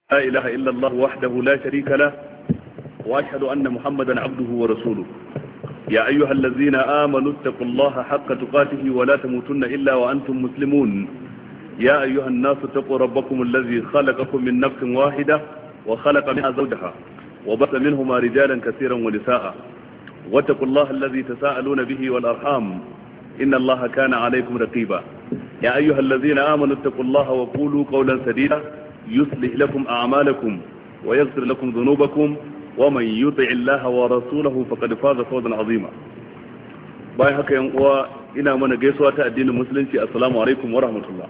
لا إله إلا الله وحده لا شريك له وأشهد أن محمدا عبده ورسوله يا أيها الذين آمنوا اتقوا الله حق تقاته ولا تموتن إلا وأنتم مسلمون يا أيها الناس اتقوا ربكم الذي خلقكم من نفس واحدة وخلق منها زوجها وبث منهما رجالا كثيرا ونساء واتقوا الله الذي تساءلون به والأرحام إن الله كان عليكم رقيبا يا أيها الذين آمنوا اتقوا الله وقولوا قولا سديدا يصلح لكم أعمالكم ويغفر لكم ذنوبكم ومن يطع الله ورسوله فقد فاز فوزا عظيما باي haka yan uwa ina mana gaisuwa ta addinin musulunci assalamu alaikum wa rahmatullah.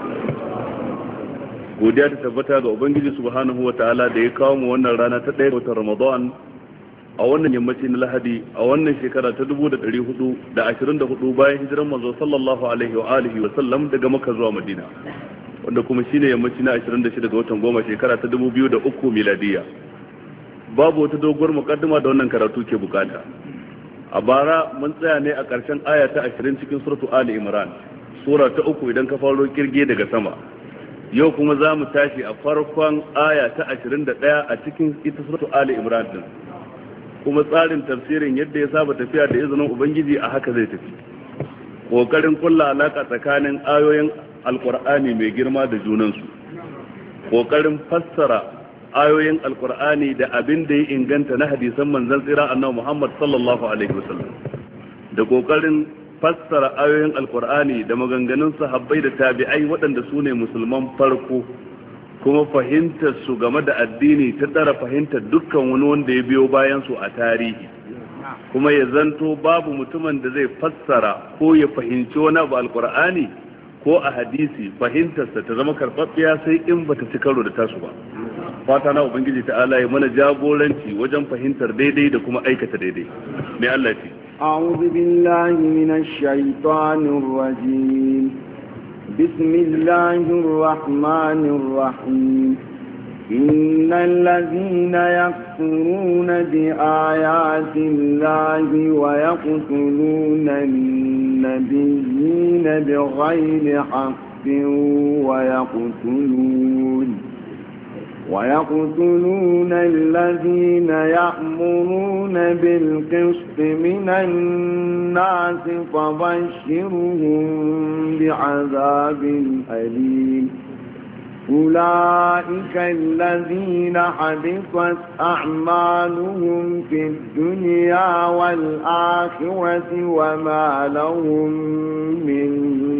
Godiya ta tabbata ga ubangiji subhanahu wa ta'ala da ya kawo mu wannan rana ta 1 watan Ramadan a wannan yammaci na Lahadi a wannan shekara ta 1424 bayan hijiran manzo sallallahu alaihi wa alihi wa sallam daga Makka zuwa Madina, wanda kuma shine yammaci na 26 ga watan 10 shekara ta 2003 miladiya. Babu wata doguwar mukaddima da wannan karatu ke bukata. A bara mun tsaya ne a ƙarshen aya ta 20 cikin suratu Ali Imran, sura ta 3 idan ka faro kirge daga sama. Yau kuma za mu tashi a farkon aya ta 21 a cikin ita suratu Ali Imran din. Kuma tsarin tafsirin yadda ya saba tafiya da izinin Ubangiji a haka zai tafi. Kokarin kulla alaka tsakanin ayoyin Alƙur'ani mai girma da junansu, ƙoƙarin fassara ayoyin Alƙur'ani da abin da ya inganta na hadisan manzon tsira annabi Muhammad sallallahu alaihi wasallam, da ƙoƙarin fassara ayoyin Alƙur'ani da maganganun sahabbai da tabi'ai waɗanda su ne musulman farko, kuma fahimtar su game da addini ta tsara fahimtar dukkan wani wanda ya biyo bayan su a tarihi, kuma ya zanto babu mutumin da zai fassara ko ya fahimci wani abu Alƙur'ani ko a hadisi fahimtarsa ta zama karɓaɓɓiya sai in bata ci karo da tasu ba. Fata na Ubangiji ta'ala ya mana jagoranci wajen fahimtar daidai da kuma aikata daidai. Mai Allah ce. A'udhu billahi minash shaitanir rajim. Bismillahir rahmanir rahim. إن الذين يكفرون بآيات الله ويقتلون النبيين بغير حق ويقتلون الذين يأمرون بالقسط من الناس فبشرهم بعذاب أليم. أولئك الذين حبطت أعمالهم في الدنيا والآخرة وما لهم من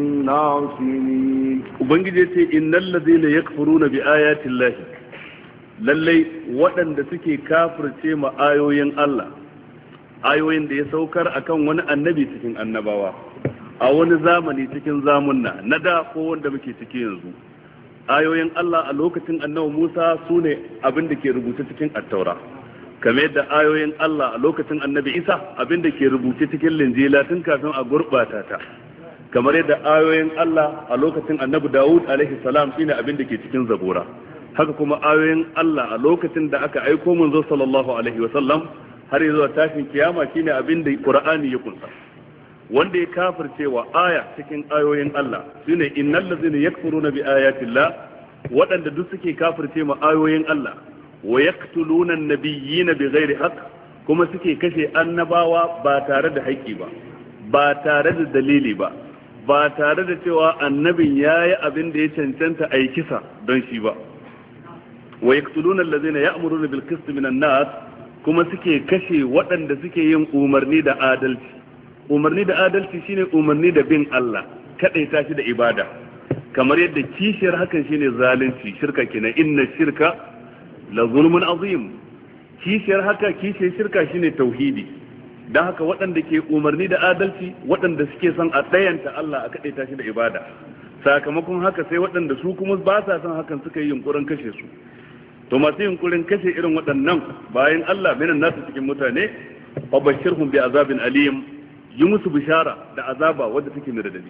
ناصرين. وبنجي إن الذين يكفرون بآيات الله lallai waɗanda suke kafirce ma ayoyin Allah, ayoyin da ya saukar akan wani annabi cikin annabawa a wani zamani cikin zamunna na da ko wanda muke ciki yanzu. Ayoyin Allah a lokacin annabi Musa su ne abin da ke rubuce cikin attaura, kamar yadda ayoyin Allah a lokacin annabi Isa abin da ke rubuce cikin linjila tun kafin a gurɓata ta, kamar yadda ayoyin Allah a lokacin annabi Dawud alaihi salam shine abin da ke cikin zabura. Haka kuma ayoyin Allah a lokacin da aka aiko manzo sallallahu alaihi wasallam har zuwa tashin kiyama shine abin da Qur'ani ya kunsa. Wanda ya kafircewa aya cikin ayoyin Allah shine innal ladzina yakfuruna bi ayatillah, waɗanda duk suke kafirce ma ayoyin Allah, wa yaqtuluna an-nabiyyina bighairi haqq, kuma suke kashe annabawa ba tare da haƙƙi ba, ba tare da dalili ba, ba tare da cewa annabin yayi abin da ya cancanta a yi kisa don shi ba. Wa yaqtuluna allazina ya'muruna bil qisti minan nas, kuma suke kashe waɗanda suke yin umarni da adalci. Umarni da adalci shine umarni da bin Allah, kadaita shi da ibada, kamar yadda kishiyar hakan shine zalunci, shirka kenan, inna shirka la zulmun azim. Kishiyar shirka shine tauhidi. Dan haka waɗanda ke umarni da adalci, waɗanda suke son a tsayanta Allah a kadaita shi da ibada, sakamakon haka sai waɗanda su kuma ba sa son hakan suka yi yunkurin kashe su. To masu yunkurin kashe irin waɗannan bayan Allah minan nasu cikin mutane, fa bashirhum bi azabin alim, yi musu bishara da azaba wadda take mai radadi.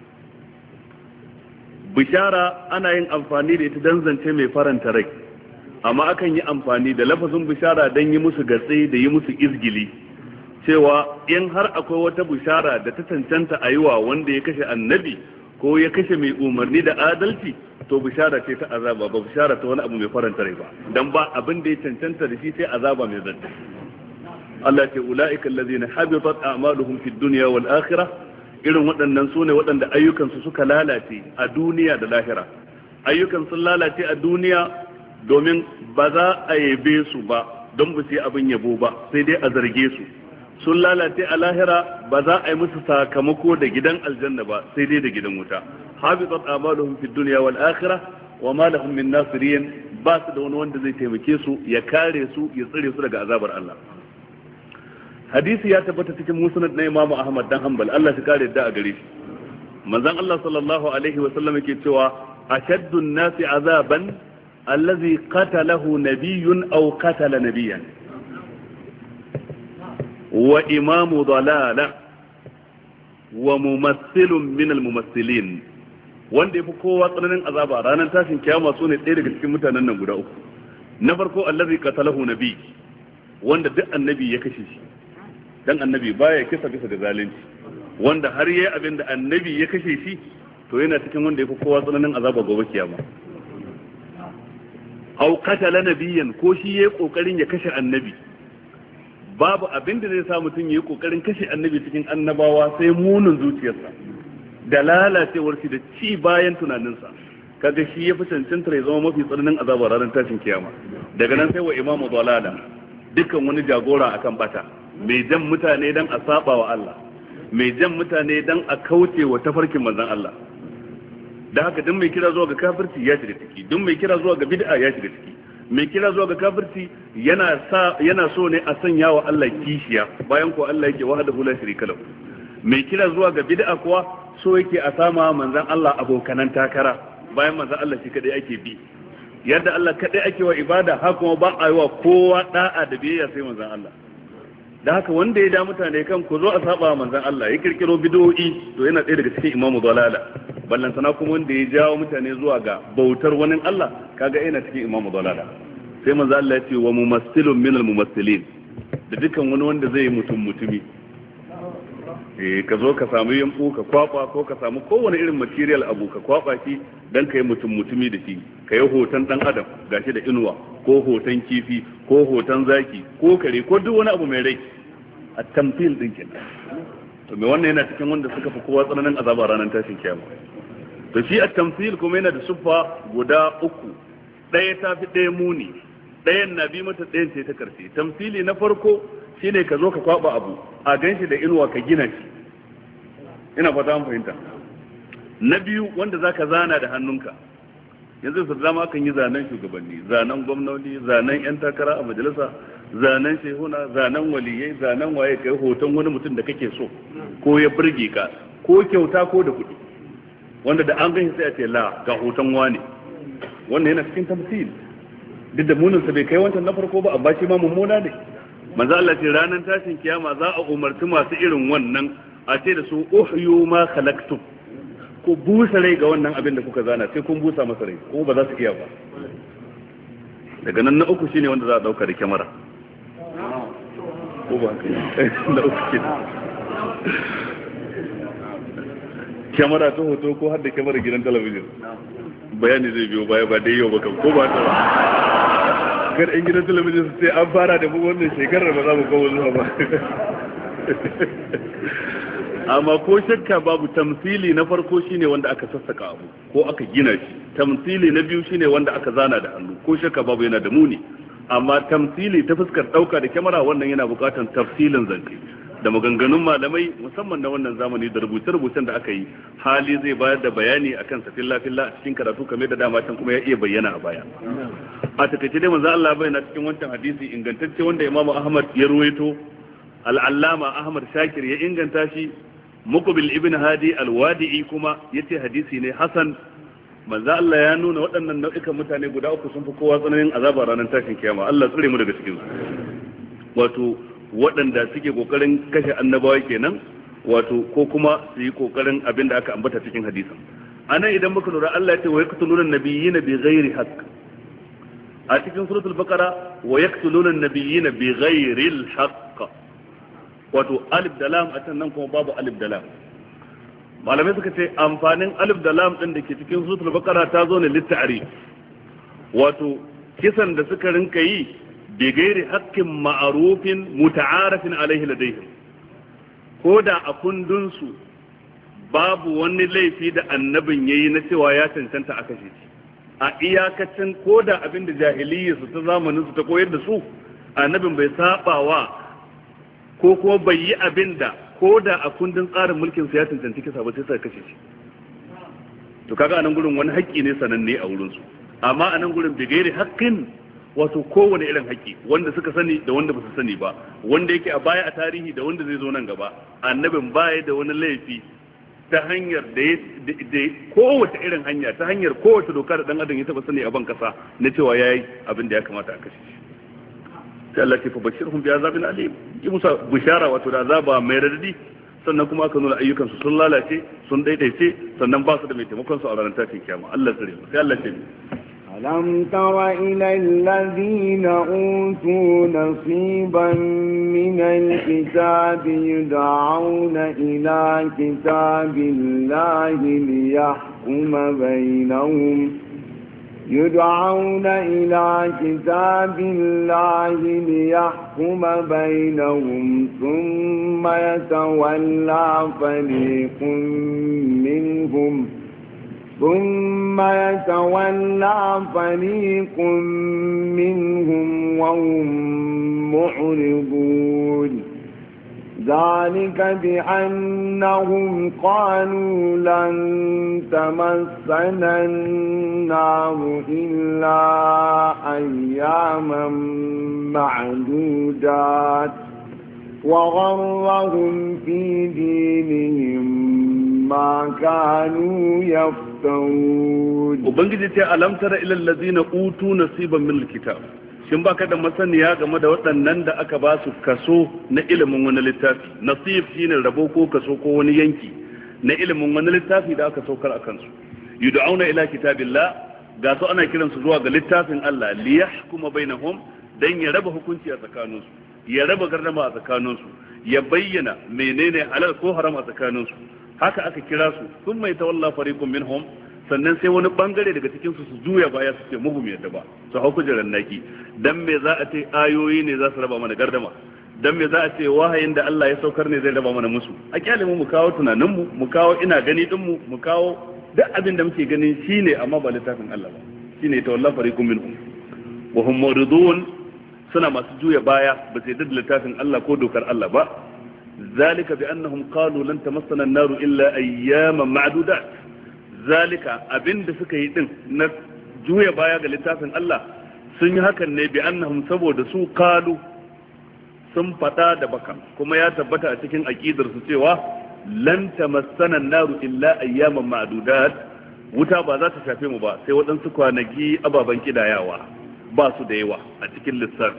Bishara ana yin amfani da ita dan zance mai faranta rai, amma akan yi amfani da lafazin bishara dan yi musu gatse da yi musu izgili, cewa in har akwai wata bishara da ta cancanta a yi wa wanda ya kashe annabi ko ya kashe mai umarni da adalci to bishara ce ta azaba ba bishara ta wani abu mai faranta rai ba dan ba abin da ya cancanta da shi sai azaba mai zadda Allah ce ulaika allazina habitat a'maluhum fid dunya wal akhirah irin waɗannan sune waɗanda ayyukansu suka lalace a duniya da lahira ayyukan sun lalace a duniya domin ba za a yabe su ba don ba su yi abin yabo ba sai dai a zarge su sun lalace a lahira ba za a yi musu sakamako da gidan aljanna ba sai dai da gidan wuta habitat a'maluhum fid dunya wal akhirah wa ma lahum min nasirin ba su da wani wanda zai taimake su ya kare su ya tsare su daga azabar Allah hadisi ya tabbata cikin musnad na Imam Ahmad dan Hanbal Allah shi kare da a gare shi manzon Allah sallallahu alaihi wa sallam yake cewa ashaddu an-nasi azaban allazi qatalahu nabiyyun aw qatala nabiyyan wa imamu dalala wa mumassilun min al-mumassilin wanda yafi kowa tsananin azaba ranar tashin kiyama sune ɗaya daga cikin mutanen nan guda uku na farko allazi qatalahu nabi wanda duk annabi ya kashe shi dan annabi baya kisa bisa ga zalunci wanda har yayi abin da annabi ya kashe shi to yana cikin wanda yafi kowa tsananin azaba gobe kiyama aw qatala nabiyyan ko shi yayi kokarin ya kashe annabi babu abin da zai sa mutum yayi kokarin kashe annabi cikin annabawa sai munin zuciyarsa da lalacewar shi da ci bayan tunaninsa kaga shi yafi cancantar ya zama mafi tsananin azaba ranar tashin kiyama daga nan sai wa imamu dalala dukkan wani jagora akan bata mai jan mutane dan a saba wa Allah mai jan mutane dan a kauce wa tafarkin manzon Allah da haka duk mai kira zuwa ga kafirci ya shiga ciki duk mai kira zuwa ga bid'a ya shiga ciki mai kira zuwa ga kafirci yana so ne a sanya wa Allah kishiya bayan ko Allah yake wahdahu la sharika lahu mai kira zuwa ga bid'a kuwa so yake a sama manzon Allah abokanan takara bayan manzon Allah shi kadai ake bi yadda Allah kadai ake wa ibada haka kuma ba a yi wa kowa da'a da biyayya sai manzon Allah da haka wanda ya da mutane kan ku zo a saba manzon Allah ya kirkiro bid'o'i to yana ɗaya daga cikin imamu dalala ballan sana kuma wanda ya jawo mutane zuwa ga bautar wani Allah kaga yana cikin imamu dalala sai manzon Allah ya ce wa mumassilun minal mumassilin da dukkan wani wanda zai yi mutumi ka zo ka samu yanku ka kwaba ko ka samu kowane irin material abu ka kwaba shi dan ka yi mutumi da shi ka yi hoton dan adam gashi da inuwa ko hoton kifi ko hoton zaki ko kare ko duk wani abu mai rai a tamfil din kenan to me wannan yana cikin wanda suka fi kowa tsananin azaba ranar tashin kiyama to shi a tamfil kuma yana da siffa guda uku ɗaya ta fi ɗaya muni ɗayan na bi mata ɗayan ce ta karshe tamfili na farko shine ka zo ka kwaba abu a ganshi da inuwa ka gina shi ina fata an fahimta na biyu wanda zaka zana da hannunka yanzu su zama kan yi zanen shugabanni zanen gwamnati zanen yan takara a majalisa zanen shehuna zanen waliyai zanen waye kai hoton wani mutum da kake so ko ya burge ka ko kyauta ko da kuɗi wanda da an gani sai a ce la ga hoton wani wannan yana cikin tamsil duk da munin sa bai kai wancan na farko ba amma shi ma mummuna ne manzo Allah ce ranar tashin kiyama za a umarci masu irin wannan a ce da su uhyu ma khalaqtum ko busa rai ga wannan abin da kuka zana sai kun busa masa rai ko ba za su iya ba daga nan na uku shine wanda za a dauka da kyamara ko ba haka na uku shine kyamara ta hoto ko har da kyamara gidan talabijin bayani zai biyo baya ba dai yau ba kan ko ba ta ba kar in gidan talabijin sai an fara da mu wannan shekarar ba za mu kawo zuwa ba amma ko shakka babu tamsili na farko shine wanda aka sassaka abu ko aka gina shi tamsili na biyu shine wanda aka zana da hannu ko shakka babu yana da muni amma tamsili ta fuskar dauka da kyamara wannan yana bukatar tafsilin zance da maganganun malamai musamman na wannan zamani da rubuce-rubucen da aka yi hali zai bayar da bayani akan sa filla a cikin karatu kamar da dama can kuma ya iya bayyana a baya a takaice dai manzo Allah bayyana cikin wancan hadisi ingantacce wanda Imam Ahmad ya ruwaito al-Allama Ahmad Shakir ya inganta shi Muqbil ibn Hadi al-Wadi'i kuma yace hadisi ne hasan manzo Allah ya nuna waɗannan nau'ikan mutane guda uku sun fi kowa tsananin azaba ranar tashin kiyama Allah tsare mu daga cikin su wato waɗanda suke kokarin kashe annabawa kenan wato ko kuma su yi kokarin abin da aka ambata cikin hadisin anan idan muka lura Allah ya ce wa yaqtuluna an-nabiyyina bighairi haqq a cikin suratul baqara wa yaqtuluna an-nabiyyina bighairi al-haqq wato alif da lam a can nan kuma babu alif da lam malamai suka ce amfanin alif da lam din da ke cikin suratul baqara ta zo ne litta'rif, wato kisan da suka rinka yi bi gairi haqqin ma'rufin muta'arifin alaihi ladayhim, ko da a kundin su babu wani laifi da annabin yayi na cewa ya cancanta a kashe shi, a iyakacin ko da abin da jahiliyya su ta zamanin su ta koyar da su annabin bai sabawa ko kuma bai yi abin da ko da a kundin tsarin mulkin su ya cancanci kisa ba sai suka kashe shi. To kaga anan gurin wani haƙƙi ne sananne a wurin su, amma anan gurin bigairi haƙƙin wato kowane irin haƙƙi wanda suka sani da wanda ba su sani ba, wanda yake a baya a tarihi da wanda zai zo nan gaba, annabin baya da wani laifi ta hanyar da kowace irin hanya, ta hanyar kowace doka da dan adam ya taba sani a ban kasa na cewa yayi abin da ya kamata a kashe shi. sai Allah ke fa bashirhum bi azabin alim, yi musa bishara wato da azaba mai radadi, sannan kuma aka nuna ayyukan su sun lalace sun daidaice, sannan ba su da mai taimakon su a ranar tashin kiyama. Allah tsare mu. Sai Allah ce ألم تر إلى الذين أوتوا نصيبا من الكتاب يدعون إلى كتاب الله ليحكم بينهم ثم يتولى فريق منهم وهم معرضون ذلك بأنهم قالوا لن تمسنا النار إلا أياما معدودات وغرهم في دينهم ما كانوا يفترون. وبنجي تي ألم تر إلى الذين أوتوا نصيبا من الكتاب، shin baka da masaniya game da waɗannan da aka ba su kaso na ilimin wani littafi? Nasib shine rabo ko kaso ko wani yanki na ilimin wani littafi da aka saukar a kansu. Yud'auna ila kitabillah, ga su ana kiransu zuwa ga littafin Allah, li yahkuma bainahum, dan ya raba hukunci a tsakaninsu, ya raba gardama a tsakaninsu, ya bayyana menene halal ko haram a tsakaninsu. Haka aka kira su, sun mai tawalla fariqun minhum, sannan sai wani bangare daga cikin su juya baya su ce muhum yadda ba, su hau kujerar naki. Dan me za a ce ayoyi ne za su raba mana gardama, dan me za a ce wahayin da Allah ya saukar ne zai raba mana musu? A kyale mu kawo tunanin mu kawo ina gani din mu kawo duk abin da muke ganin shine, amma ba littafin Allah ba. Shine tawalla fariqun minhum wa hum muridun, suna masu juya baya ba sai da littafin Allah ko dokar Allah ba. ذلك بأنهم قالوا لن تمسنا النار إلا أياما معدودات. ذلك abinda suka yi din na juya baya ga littafin Allah sun yi hakan ne bi annahum, saboda su qalu sun fada da baka, kuma ya tabbata a cikin aqidar su cewa lan tamassana an-naru illa ayyaman ma'dudat, wuta ba za ta shafe mu ba sai waɗansu kwanaki ababan kidayawa, ba su da yawa a cikin lissafi.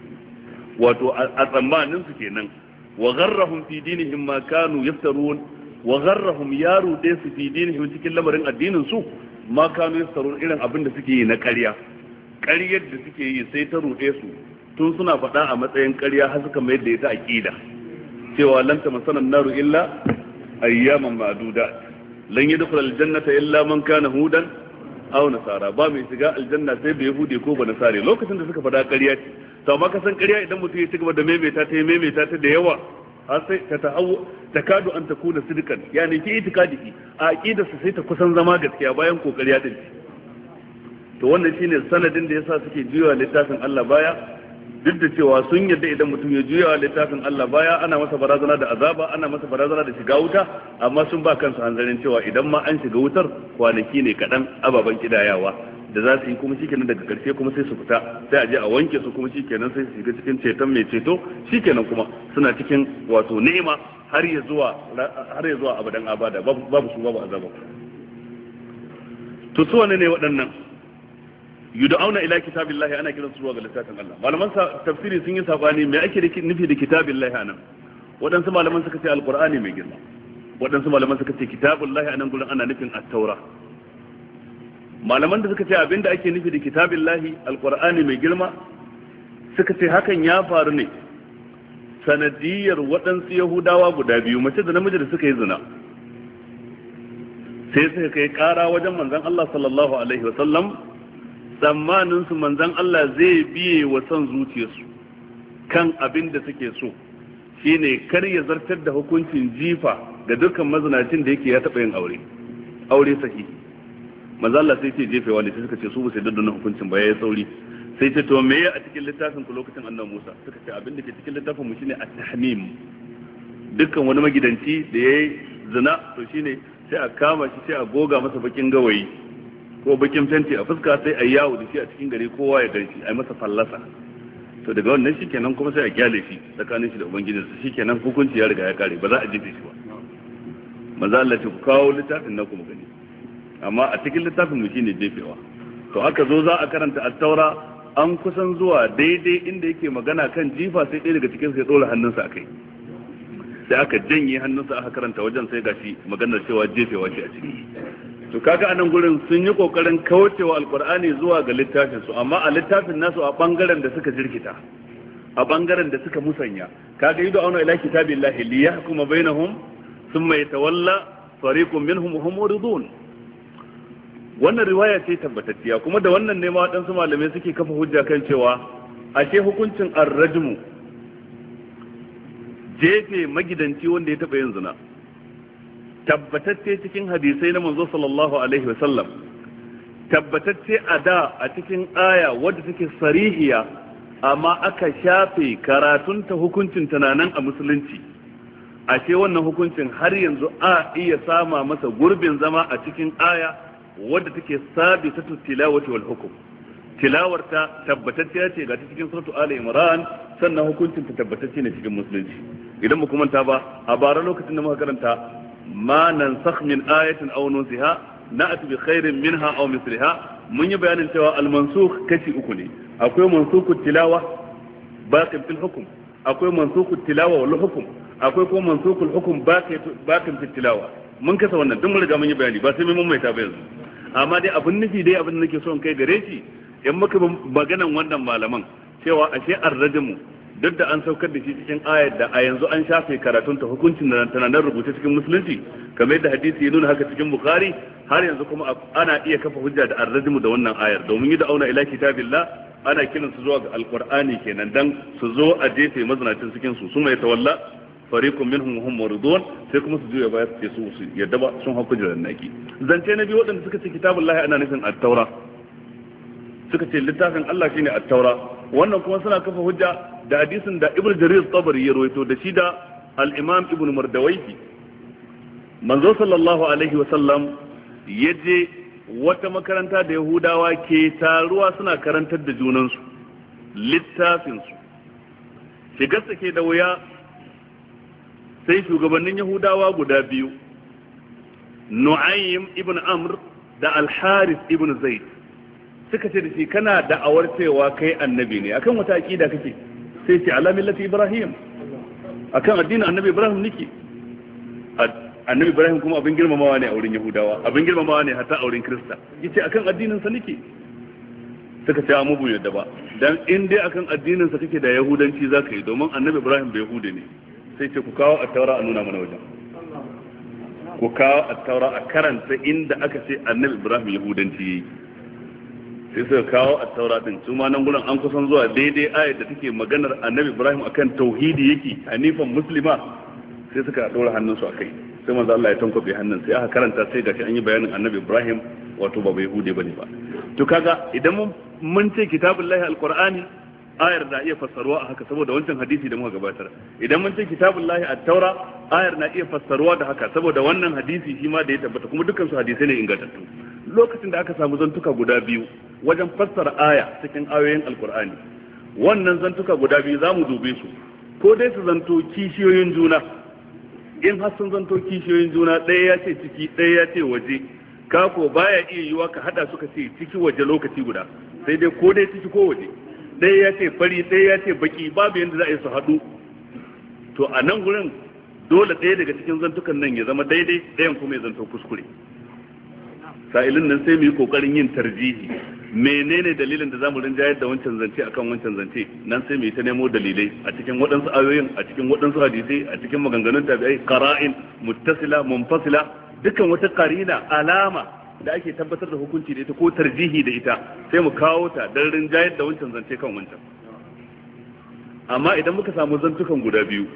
Wato a tsammanin su kenan. wa gharrahum fi dinihim ma kanu yaftarun, wa gharrahum ya rude su fi dinihim cikin lamarin addinin su ma kanu yaftarun, irin abin da suke yi na ƙarya. Ƙaryar da suke yi sai ta rude su tun suna faɗa a matsayin ƙarya har suka mayar da ita aqida, cewa lan tamassana an-naru illa ayyaman ma'dudat, lan yadkhul al-jannata illa man kana hudan aw nasara, ba mai shiga aljanna sai bai yahudi ko ba nasare. Lokacin da suka faɗa ƙarya ce, to amma ka san ƙarya idan mutum ya ci gaba da maimaita ta da yawa har sai ta kadu an takuna sidqan, yani ki itikadi a aqidarsa sai ta kusan zama gaskiya bayan kokari ya dinci. To wannan shine sanadin da yasa suke juyawa littafin Allah baya, duk da cewa sun yarda idan mutum ya juyawa littafin Allah baya ana masa barazana da azaba, ana masa barazana da shiga wuta, amma sun ba kansu hanzarin cewa idan ma an shiga wutar kwanaki ne kaɗan ababen kidayawa da za su yi, kuma shikenan daga karshe kuma sai su fita, sai a je a wanke su, kuma shikenan sai su shiga cikin ceton mai ceto, shikenan kuma suna cikin wato ni'ima har ya zuwa abadan abada, babu su babu azaba. To su wane ne waɗannan? yud'auna ila kitabillahi, ana kiran su zuwa ga littafin Allah. Malaman tafsiri sun yi sabani me ake nufi da kitabillahi anan. Waɗansu malaman suka ce alqur'ani mai girma, waɗansu malaman suka ce kitabullahi anan gurin ana nufin at-taura. Malaman da suka ce abinda ake nufi da kitabillahi alqur'ani mai girma suka ce hakan ya faru ne sanadiyar waɗansu yahudawa guda biyu, mace da namiji da suka yi zina. sai suka kai kara wajen manzon Allah sallallahu alaihi wasallam, tsammanin su manzon Allah zai biye wa son zuciyarsu kan abin da suke so, shine kar ya zartar da hukuncin jifa ga dukkan mazinacin da yake ya taɓa yin aure sahihi. manzon Allah sai ce jefewa ne, sai suka ce su ba sai daddana hukuncin ba, yayi sauri sai ce to meye a cikin littafin ku lokacin annabi Musa? Suka ce abin da ke cikin littafin mu shine at-tahmim, dukkan wani magidanci da yayi zina to shine sai a kama shi sai a goga masa bakin gawayi ko bakin fenti a fuska, sai a yawo da shi a cikin gari kowa ya gari a yi masa fallasa. To daga wannan shikenan kuma sai a kyale shi tsakanin shi da ubangijinsa, shikenan hukunci ya riga ya kare, ba za a jefe shi ba. manzo Allah ce ku kawo littafin na ku mu gani, amma a cikin littafin mu shine jefewa. To aka zo za a karanta at-taura, an kusan zuwa daidai inda yake magana kan jifa, sai ɗaya daga cikin sai dora hannunsa akai, sai aka janye hannunsa aka karanta wajen, sai gashi maganar cewa jefewa ce a ciki. To kaga anan gurin sun yi kokarin kaucewa alqur'ani zuwa ga littafin su, amma a littafin nasu a bangaren da suka jirkita, a bangaren da suka musanya, kaga yidu auna ila kitabillahi liyahkuma bainahum thumma yatawalla fariqun minhum wa hum muridun. Wannan riwaya ce tabbatacciya, kuma da wannan ne ma waɗansu malamai suke kafa hujja kan cewa ashe hukuncin ar-rajmu, jefe magidanci wanda ya taɓa yin zina, tabbatacce cikin hadisai na manzo sallallahu alaihi wasallam, tabbatacce a da a cikin aya wadda take sarihiya, amma aka shafe karatunta hukuncin tunanan a musulunci. Ashe wannan hukuncin har yanzu a iya sama masa gurbin zama a cikin aya wadda take sabitatu tilawati wal hukum. Tilawarta tabbatacciya ce ga ta cikin suratu Ali Imran, sannan hukuncin ta tabbatacce ne cikin musulunci. Idan mu kuma ta ba, a bara lokacin da muka karanta ma nansakh min ayatin aw nunsiha na'ti bi khairin minha aw misliha, mun yi bayanin cewa al-mansukh kashi uku ne. Akwai mansukut tilawa baqin fil hukm, akwai mansukut tilawa wal hukm, akwai kuma mansukul hukm baqin fil tilawa. Mun kasa wannan duk mun riga mun yi bayani, ba sai mun maimaita ba yanzu. Amma dai abin nufi dai abin da nake so in kai gare shi, in muka maganan wannan malaman cewa ashe ar-rajmu duk da an saukar da shi cikin ayar da a yanzu an shafe karatun ta, hukuncin da tana nan rubuce cikin musulunci kamar yadda hadisi ya nuna haka cikin bukhari, har yanzu kuma ana iya kafa hujja da ar-rajmu da wannan ayar, domin yi da auna ila kitabillah ana kiran su zuwa ga alqur'ani kenan, dan su zo a jefe mazinacin cikin su, suma ya tawalla fariqun minhum hum muridun, sai kuma su juya baya su ce su yadda ba sun hauka jiran naki. Zance na biyu waɗanda suka ce kitabullahi ana nufin at-taura, suka ce littafin Allah shine at-taura. Wannan kuma suna kafa hujja da hadisin da Ibn Jarir Tabari ya rawaito da shi da al-Imam Ibn Mardawayhi. Manzo sallallahu alaihi wa sallam yaje wata makaranta da Yahudawa ke taruwa suna karantar da junansu littafin su. Shigarsa ke da wuya, sai shugabannin Yahudawa guda biyu, Nu'aym ibn Amr da Al-Harith ibn Zaid, suka ce da shi kana da'awar cewa kai annabi ne, akan wata aqida kake? Sai ce ala millati Ibrahim, akan addinin annabi Ibrahim nake. Annabi Ibrahim kuma abin girmamawa ne a wurin Yahudawa, abin girmamawa ne hatta a wurin Kirista. Yace akan addinin sa nake. Suka ce mu bu yadda ba, dan in dai akan addinin sa kake da Yahudanci zaka yi, domin annabi Ibrahim bai Yahude ne. Sai ce ku kawo at-taura a nuna mana wajen, ku kawo at-taura a karanta inda aka ce annabi Ibrahim Yahudanci yayi. Sai suka kawo at-taura din, su ma nan gurin an kusan zuwa daidai ayar da take maganar annabi Ibrahim akan tauhidi yake, hanifan muslima, sai suka dora hannunsu akai, sai manzo Allah ya tankwabe hannun, sai aka karanta, sai gashi an yi bayanin annabi Ibrahim wato ba Yahude bane ba. To kaga idan mun ce kitabullahi al-Qur'ani, ayar na iya fassarwa a haka saboda wancan hadisi da muka gabatar. Idan mun ce kitabullahi at-taura, ayar na iya fassarwa da haka saboda wannan hadisi shi ma da ya tabbata, kuma dukkan su hadisai ne ingantattu. Lokacin da aka samu zantuka guda biyu wajen fassara aya cikin ayoyin alkur'ani, wannan zantuka guda biyu za mu dube su, ko dai su zanto kishiyoyin juna. In har sun zanto kishiyoyin juna, ɗaya ya ce ciki ɗaya ya ce waje, kako baya iya yiwa ka hada suka ce ciki waje lokaci guda, sai dai ko dai ciki ko waje. Ɗaya ya ce fari, ɗaya ya ce baki, babu yadda za a yi su haɗu. To a nan gurin dole ɗaya daga cikin zantukan nan ya zama daidai, ɗayan kuma ya zanto kuskure. Sa'ilin nan sai mu yi kokarin yin tarjihi, menene dalilin da zamu rinjayar da wancan zance akan wancan zance, nan sai mu yi ta nemo dalilai a cikin waɗansu ayoyin, a cikin waɗansu hadisai, a cikin maganganun tabi'ai, qara'in muttasila munfasila, dukkan wata qarina alama da ake tabbatar da hukunci da ita ko tarjihi da ita sai mu kawo ta dan rinjayar da wancan zance kan wancan. Amma idan muka samu zantukan guda biyu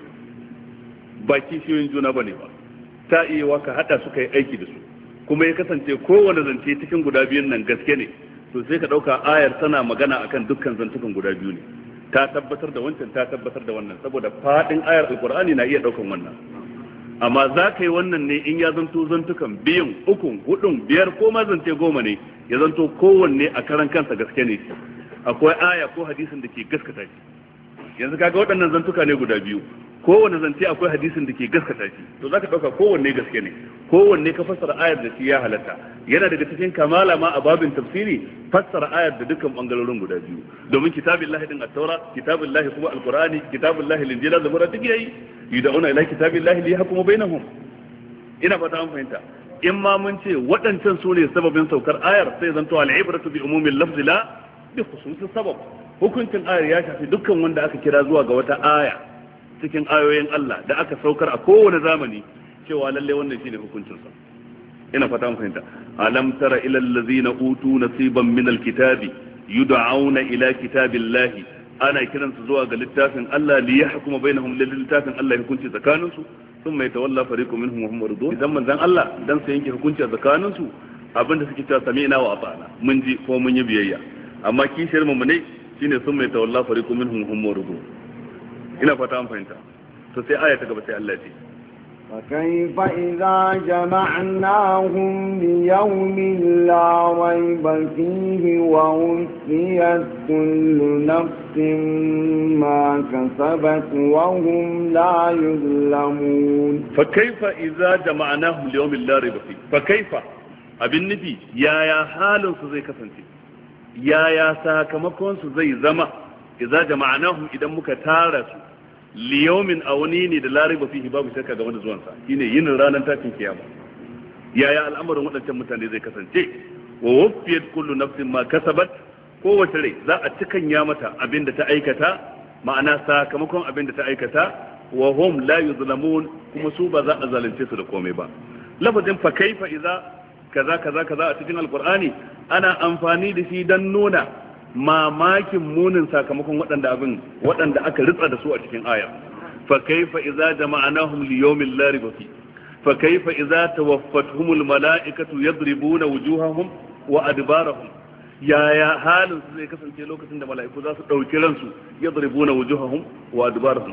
ba kishiyoyin juna bane ba, ta iya waka hada su kai aiki da su, kuma ya kasance kowane zance cikin guda biyun nan gaske ne, to sai ka dauka ayar tana magana akan dukkan zantukan guda biyu ne, ta tabbatar da wancan ta tabbatar da wannan, saboda fadin ayar alqur'ani na iya daukan wannan. Amma za ka yi wannan ne in ya zanto zantukan biyun, ukun, hudun, biyar ko ma zance goma ne, ya zanto kowanne a karan kansa gaske ne, akwai aya ko hadisin da ke gaskata shi. Yanzu kaga waɗannan zantuka ne guda biyu, kowanne zance akwai hadisin da ke gaskata shi, to za ka ɗauka kowanne gaske ne, kowanne ka fassara ayar da shi ya halatta. Yana daga cikin kamala ma a babin tafsiri fassara ayar da dukkan bangarorin guda biyu, domin kitabillahi din at-taura, kitabillahi kuma al-qur'ani, kitabillahi al-injila, zabura duk yayi yud'una ila kitabillahi li yahkuma bainahum. Ina fata an fahimta. In ma mun ce waɗancan su ne sababin saukar ayar, sai zanto al-ibratu bi umumil lafzi la bi khususis sabab. Hukuncin ayar ya shafi dukkan wanda aka kira zuwa ga wata aya cikin ayoyin Allah da aka saukar a kowane zamani, cewa lalle wannan shine hukuncinsa. Ina fata mun fahimta. Alam tara ila allazina utu nasiban min alkitabi yud'auna ila kitabillahi, ana kiransu zuwa ga littafin Allah li yahkuma bainahum, littafin Allah ya hukunci tsakaninsu, thumma yatawalla fariqun minhum wa hum muridun. Idan manzon Allah dan sai yanke hukunci tsakaninsu, abinda suke cewa sami'na wa ata'na, mun ji ko mun yi biyayya. Amma kishiyar mu ne shine thumma yatawalla fariqun minhum wa hum muridun. Ina fata an fahimta. To sai aya ta gaba sai Allah ya ce فكيف إذا جمعناهم ليوم لا ريب فيه ووفيت كل نفس ما كسبت وهم لا يظلمون. فكيف إذا جمعناهم ليوم لا ريب فيه. فكيف abin nufi yaya halin su zai kasance, yaya sakamakon su zai zama idza jama'nahum idan muka tara su liyaumin a wani ne da lariba fihi babu shakka game da zuwansa, shine yin ranar tashin kiyama. Yaya al'amarin waɗancan mutane zai kasance? Wa wafiyat kullu nafsin ma kasabat, kowace rai za a cikanya mata abin da ta aikata, ma'ana sakamakon abin da ta aikata, wa hum la yuzlamun, kuma su ba za a zalunce su da komai ba. Lafazin fa kaifa idza kaza kaza kaza a cikin alqur'ani ana amfani da shi dan nuna mamakin munin sakamakon waɗanda aka ritsa da su a cikin aya. Fa kaifa idza jama'nahum li yawmin la riba fi, fa kaifa idza tawaffatuhumul mala'ikatu yadribuna wujuhahum wa adbarahum, yaya halin su zai kasance lokacin da mala'iku za su dauki ransu, yadribuna wujuhahum wa adbarahum.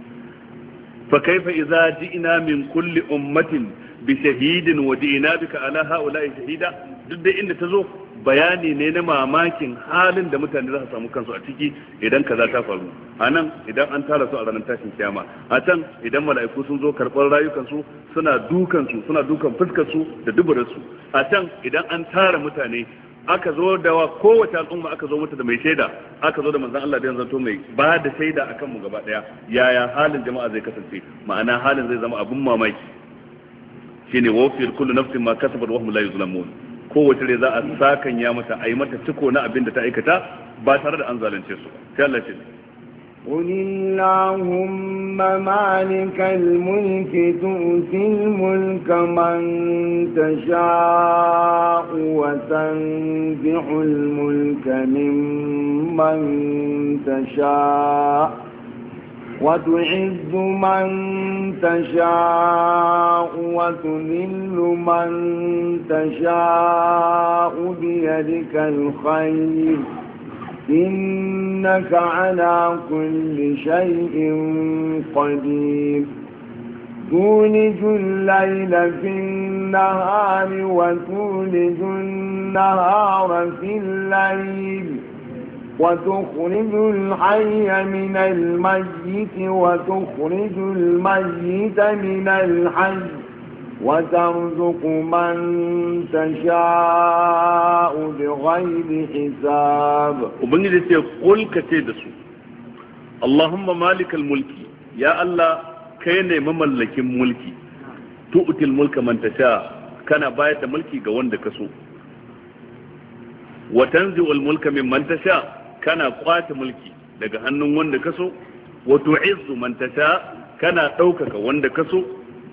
fa kaifa idza ji'na min kulli ummatin bi shahidin wa ji'na bika ala ha'ula'i shahida. Duk da inda ta zo bayani ne na mamakin halin da mutane za su samu kansu a ciki idan kaza ta faru. A nan idan an tara su a ranar tashin kiyama, a can idan mala'iku sun zo karɓar rayukansu suna dukan fuskarsu da duburarsu, a can idan an tara mutane aka zo da kowace al'umma aka zo mata da mai shaida, aka zo da manzon Allah da yanzu mai ba da shaida akan mu gaba daya, yaya halin jama'a zai kasance? Ma'ana halin zai zama abun mamaki. Shine wafir kullu nafsin ma kasabat wa hum la yuzlamun. Kowace rai za a sakanya mata, a yi mata ciko na abin da ta aikata ba tare da an zalunce su ba. Sai Allah ce قل اللهم مالك الملك تؤتي الملك من تشاء وتنزع الملك ممن تشاء وتعز من تشاء وتذل من تشاء بيدك الخير إنك على كل شيء قدير تولج الليل في النهار وتولج النهار في الليل وتخرج الحي من الميت وتخرج الميت من الحي وترزق من تشاء بغير حساب. وبنجي يقول كتيدسو اللهم مالك الملك، يا الله كيني مملك ملكي، تؤتي الملك من تشاء، كان بايت ملكي ga wanda kaso، وتنزع الملك ممن تشاء، kana kwace mulki daga hannun wanda kaso, wa tu'izzu man tasha, kana daukaka wanda kaso,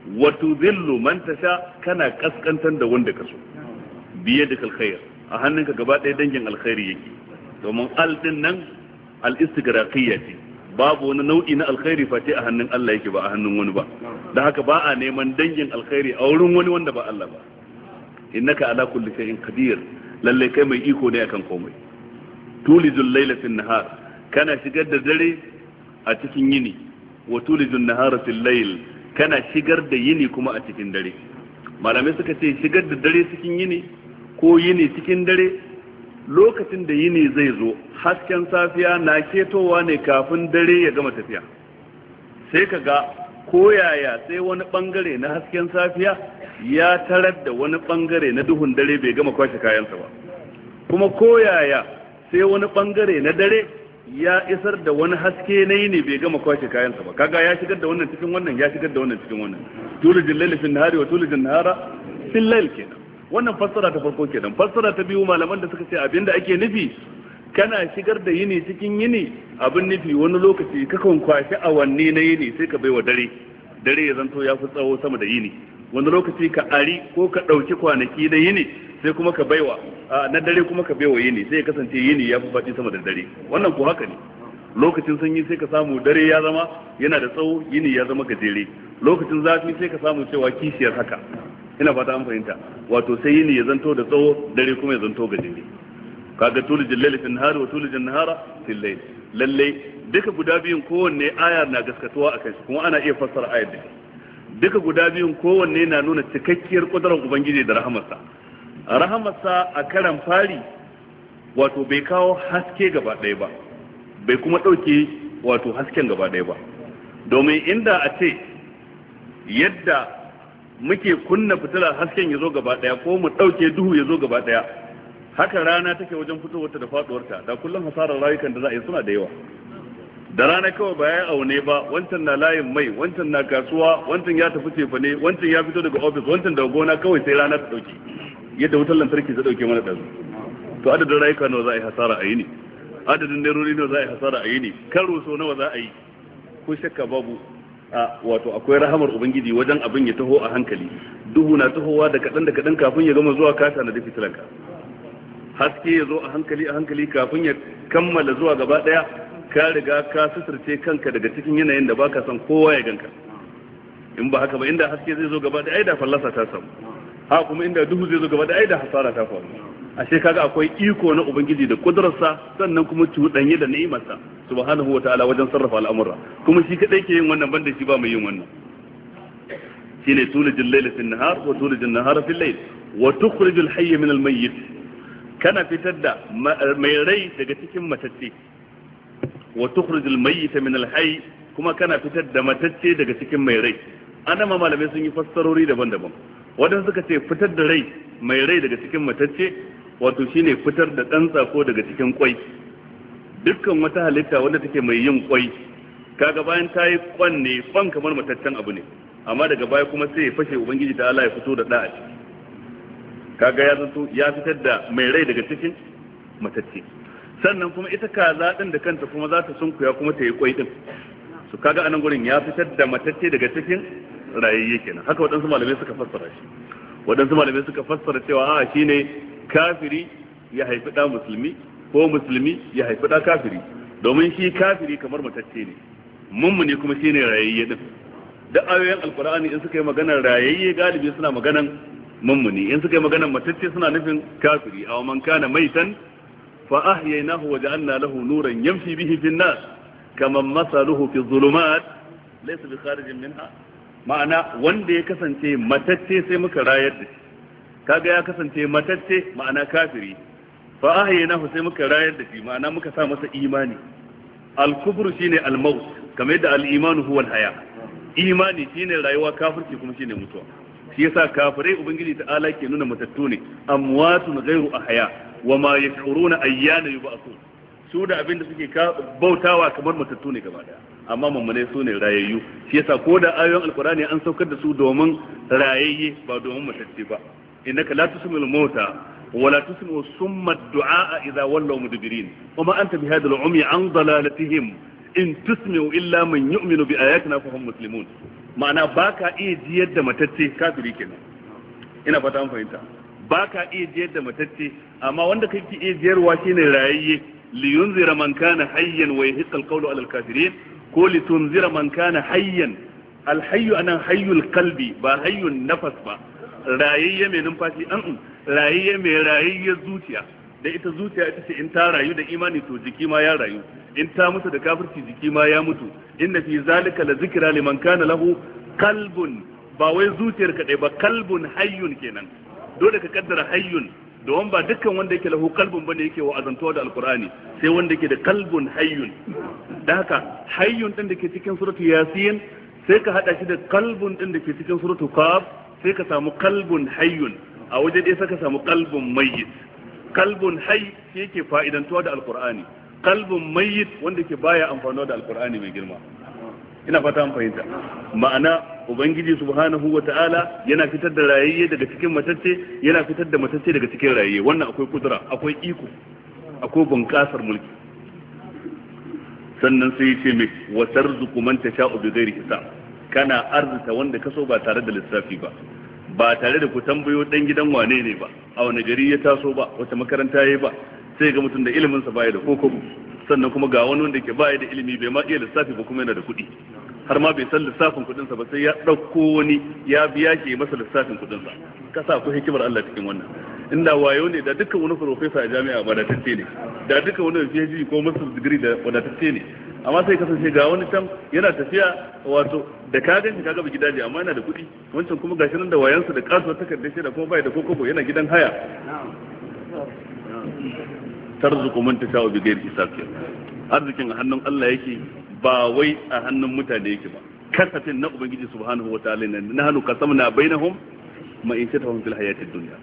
wa tudhillu man tasha kana kaskantar da wanda kaso biyadikal khair a hannunka gaba ɗaya dangin alkhairi yake domin al din nan al istigraqiyya ce babu wani nau'i na alkhairi face a hannun Allah yake ba a hannun wani ba dan haka ba a neman dangin alkhairi a wurin wani wanda ba Allah ba innaka ala kulli shay'in qadir lalle kai mai iko ne akan komai tulijul layla fil nahar kana shigar da dare a cikin yini wa tulijul nahara fil layl kana shigar da yini kuma a cikin dare malamai suka ce shigar da dare cikin yini ko yini cikin dare lokacin da yini zai zo hasken safiya na ketowa ne kafin dare ya gama tafiya sai ka ga koyaya sai wani bangare na hasken safiya ya tarar da wani bangare na duhun dare bai gama kwashe kayansa ba kuma koyaya sai wani bangare na dare ya isar da wani haske na yini bai gama kwashe kayansa ba kaga ya shigar da wannan cikin wannan ya shigar da wannan cikin wannan tulijin laili fil nahari wa tulijin nahara fil layl kenan wannan fassara ta farko kenan fassara ta biyu malaman da suka ce abinda ake nufi kana shigar da yini cikin yini abin nufi wani lokaci kakan kwashi awanni na yini sai ka baiwa dare ya zanto ya fi tsawo sama da yini wani lokaci ka ari ko ka ɗauki kwanaki na yini sai kuma ka baiwa na dare kuma ka baiwa yini sai ya kasance yini ya fi faɗi sama da dare wannan ko haka ne lokacin sanyi sai ka samu dare ya zama yana da tsawo yini ya zama gajere lokacin zafi sai ka samu cewa kishiyar haka ina fata an fahimta wato sai yini ya zanto da tsawo dare kuma ya zanto gajere kaga tulijin laili fil nahari wa tulijin nahara fil layl lalle duka guda biyun kowanne aya na gaskatuwa akan shi kuma ana iya fassara ayar da duka guda biyun kowanne na nuna cikakkiyar kudurar ubangiji da rahamarsa a karan fari wato bai kawo haske gaba ɗaya ba bai kuma ɗauke wato hasken gaba ɗaya ba domin inda a ce yadda muke kunna fitila hasken ya zo gaba ɗaya ko mu ɗauke duhu ya zo gaba ɗaya haka rana take wajen fitowarta da faduwarta da kullum hasarar rayukan da za a yi suna da yawa da rana kawai ba ya aune ba wancan na layin mai wancan na kasuwa wancan ya tafi cefa ne wancan ya fito daga ofis wancan daga gona kawai sai rana ta dauke yadda wutar lantarki ta dauke mana ɗazu to adadin rayuka nawa za a yi hasara a yi ne adadin nerori nawa za a yi hasara a yi ne karo so nawa za a yi ko shakka babu wato akwai rahamar ubangiji wajen abin ya taho a hankali duhu na tahowa da kaɗan kafin ya gama zuwa kata na da fitilanka haske ya zo a hankali kafin ya kammala zuwa gaba daya ka riga ka suturce kanka daga cikin yanayin da baka son kowa ya ganka in ba haka ba inda haske zai zo gaba daya ai da fallasa ta samu ha kuma inda duhu zai zo gaba daya ai da hasara ta faru ashe kaga akwai iko na ubangiji da kudurarsa sannan kuma cuɗanye da ni'imarsa subhanahu wataala wajen sarrafa al'amura kuma shi kadai ke yin wannan banda shi ba mai yin wannan shine tulijul layla fil nahar wa tulijul nahara fil layl wa tukhrijul hayya min al mayyit kana fitar da mai rai daga cikin matacce wa tukhrijul mayyita min al-hayy kuma kana fitar da matacce daga cikin mai rai anama malamai sun yi fassarori daban-daban wadanda suka ce fitar da rai mai rai daga cikin matacce wato shine fitar da dan tsako daga cikin kwai dukkan wata halitta wanda take mai yin kwai kaga bayan ta yi kwan ne kwan kamar mataccen abu ne amma daga baya kuma sai ya fashe ubangiji ta Allah ya fito da da'a kaga ya zanto ya fitar da mai rai daga cikin matacce sannan kuma ita kaza din da kanta kuma za ta sunkuya kuma ta yi kwai din su kaga anan gurin ya fitar da matacce daga cikin rayayye kenan haka waɗansu malamai suka fassara shi waɗansu malamai suka fassara cewa a shine kafiri ya haifi ɗa musulmi ko musulmi ya haifi ɗa kafiri domin shi kafiri kamar matacce ne mummuni kuma shine rayayye din da ayoyin alkur'ani in suka yi maganar rayayye galibi suna maganan mummuni in suka yi maganar matacce suna nufin kafiri aw man kana maitan fa ahyaynahu wa ja'alna lahu nuran yamshi bihi fin nas kaman masaluhu fi dhulumat laysa bi kharijin minha ma'ana wanda ya kasance matacce sai muka rayar da shi kaga ya kasance matacce ma'ana kafiri fa ahyaynahu sai muka rayar da shi ma'ana muka sa masa imani al-kufru shine al-maut kamar yadda al-imanu huwa al-haya imani shine rayuwa kafirci kuma shine mutuwa shi yasa kafirai ubangiji ta'ala ke nuna matattu ne amwatun ghairu ahya wama yashuruna ayyana yub'athun su da abin da suke bautawa kamar matattu ne gaba daya amma mummune su ne rayayyu shi yasa ko da ayoyin alqur'ani an saukar da su domin rayayye ba domin matacce ba innaka la tusmil mauta wala tusmi'u summa du'a idza wallaw mudbirin wama anta bihadha al-ummi an dalalatihim in tusmi'u illa man yu'minu bi ayatina fa hum muslimun ma'ana baka iya jiyar da matacce kafiri kenan ina fata an fahimta baka iya jiyar da matacce amma wanda kake iya jiyarwa shine rayayye li yunzira man kana hayyan wa yahiqqa al-qawlu 'ala al-kafirin ko li tunzira man kana hayyan al-hayyu anan hayyul qalbi ba hayyun nafas ba rayayye mai numfashi rayayye mai rayayyar zuciya da ita zuciya ita ce in ta rayu da imani to jiki ma ya rayu in ta mutu da kafirci jiki ma ya mutu inna fi zalika la zikra liman kana lahu qalbun ba wai zuciyar kadai ba kalbun hayyun kenan dole ka kaddara hayyun don ba dukkan wanda yake lahu kalbun bane yake wa'azantuwa da alqur'ani sai wanda yake da kalbun hayyun da haka hayyun din da ke cikin suratu yasin sai ka hada shi da kalbun din da ke cikin suratu qaf sai ka samu kalbun hayyun a waje dai sai ka samu kalbun mayyit kalbun hayy shi yake fa'idantuwa da alqur'ani kalbun mayyit wanda ke baya amfanuwa da alqur'ani mai girma ina fata an fahimta ma'ana ubangiji subhanahu wata'ala yana fitar da rayayye daga cikin matacce yana fitar da matacce daga cikin rayayye wannan akwai kudura akwai iko akwai bunƙasar mulki sannan sai ya ce mai wa tarzuqu man tasha'u bi ghairi hisab kana arzuta wanda kaso ba tare da lissafi ba tare da ku tambayo dan gidan wane ne ba a wani gari ya taso ba wata makaranta yayi ba sai ga mutum da ilimin sa baya da kokobo sannan kuma ga wani wanda ke baya da ilimi bai ma iya lissafi ba kuma yana da kuɗi har ma bai san lissafin kuɗin sa ba sai ya ɗauko wani ya biya ke masa lissafin kuɗin sa ka sa ku hikimar Allah cikin wannan inda wayo ne da dukkan wani professor a jami'a wadatacce ne da dukkan wani PhD ko master degree da wadatacce ne amma sai kasance ga wani can yana tafiya wato da ka ganci kaga baki daji amma yana da kuɗi wancan kuma gashi nan da wayansa da kasuwar takardar shi da kuma bai da kokobo yana gidan haya tarzuqu man tasha'u bi ghairi hisab arzikin a hannun Allah yake ba wai a hannun mutane yake ba kasafin na ubangiji subhanahu wataala ne nahnu qasamna bainahum ma'ishatahum fil hayatid dunya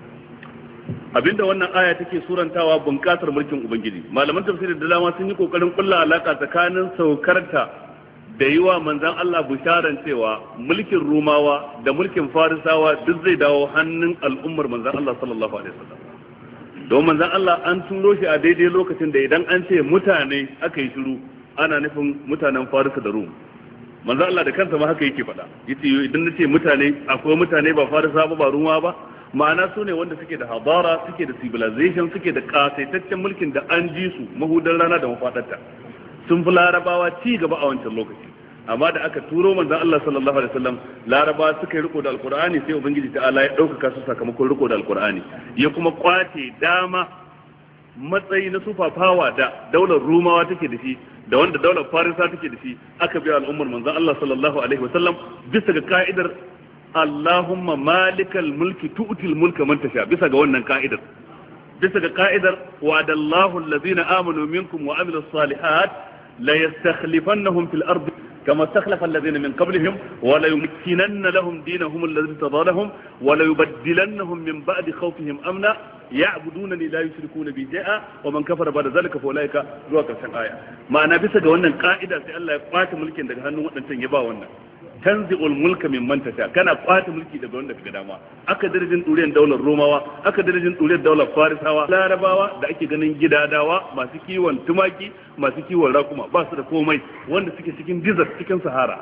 abinda wannan aya take surantawa bunƙasar mulkin ubangiji malaman tafsirin da dama sun yi kokarin kulla alaka tsakanin saukarta da yiwa manzon Allah bisharan cewa mulkin rumawa da mulkin farisawa duk zai dawo hannun al'ummar manzon Allah sallallahu alaihi wasallam don manzon Allah an turo shi a daidai lokacin da idan an ce mutane aka yi shiru ana nufin mutanen farisa da rum manzon Allah da kansa ma haka yake faɗa yace idan nace mutane akwai mutane ba farisa ba rumawa ba ma'ana su ne wanda suke da hadara suke da civilization suke da kasaitaccen mulkin da an ji su mahudan rana da mafadarta sun fi larabawa ci gaba a wancan lokaci amma da aka turo manzon Allah sallallahu alaihi wasallam larabawa suka yi riko da alqur'ani sai ubangiji ta'ala ya dauka su sakamakon riko da alqur'ani ya kuma kwace dama matsayi na sufafawa da daular rumawa take da shi da wanda daular farisa take da shi aka biya al'ummar manzon Allah sallallahu alaihi wasallam bisa ga ka'idar Allahumma malikal mulki tu'til mulka man tasha bisa ga wannan ka'idar bisa ga ka'idar wa'adallahu allazina amanu minkum wa amilus salihat la yastakhlifannahum fil ardi كما استخلف الذين من قبلهم ولا يمكنن لهم دينهم الذي ارتضى لهم ولا يبدلنهم من بعد خوفهم امنا يعبدونني لا يشركون بي شيئا ومن كفر بعد ذلك فاولئك zuwa karshen aya ma'ana bisa ga wannan ka'ida sai Allah ya kwace mulkin daga hannun wadancan ya ba wannan tanzi'ul mulka mimman tasha kana kwace mulki daga wanda kaga dama aka darajin duriyar daular romawa aka darajin duriyar daular farisawa larabawa da ake ganin gidadawa masu kiwon tumaki masu kiwon rakuma ba su da komai wanda suke cikin desert cikin sahara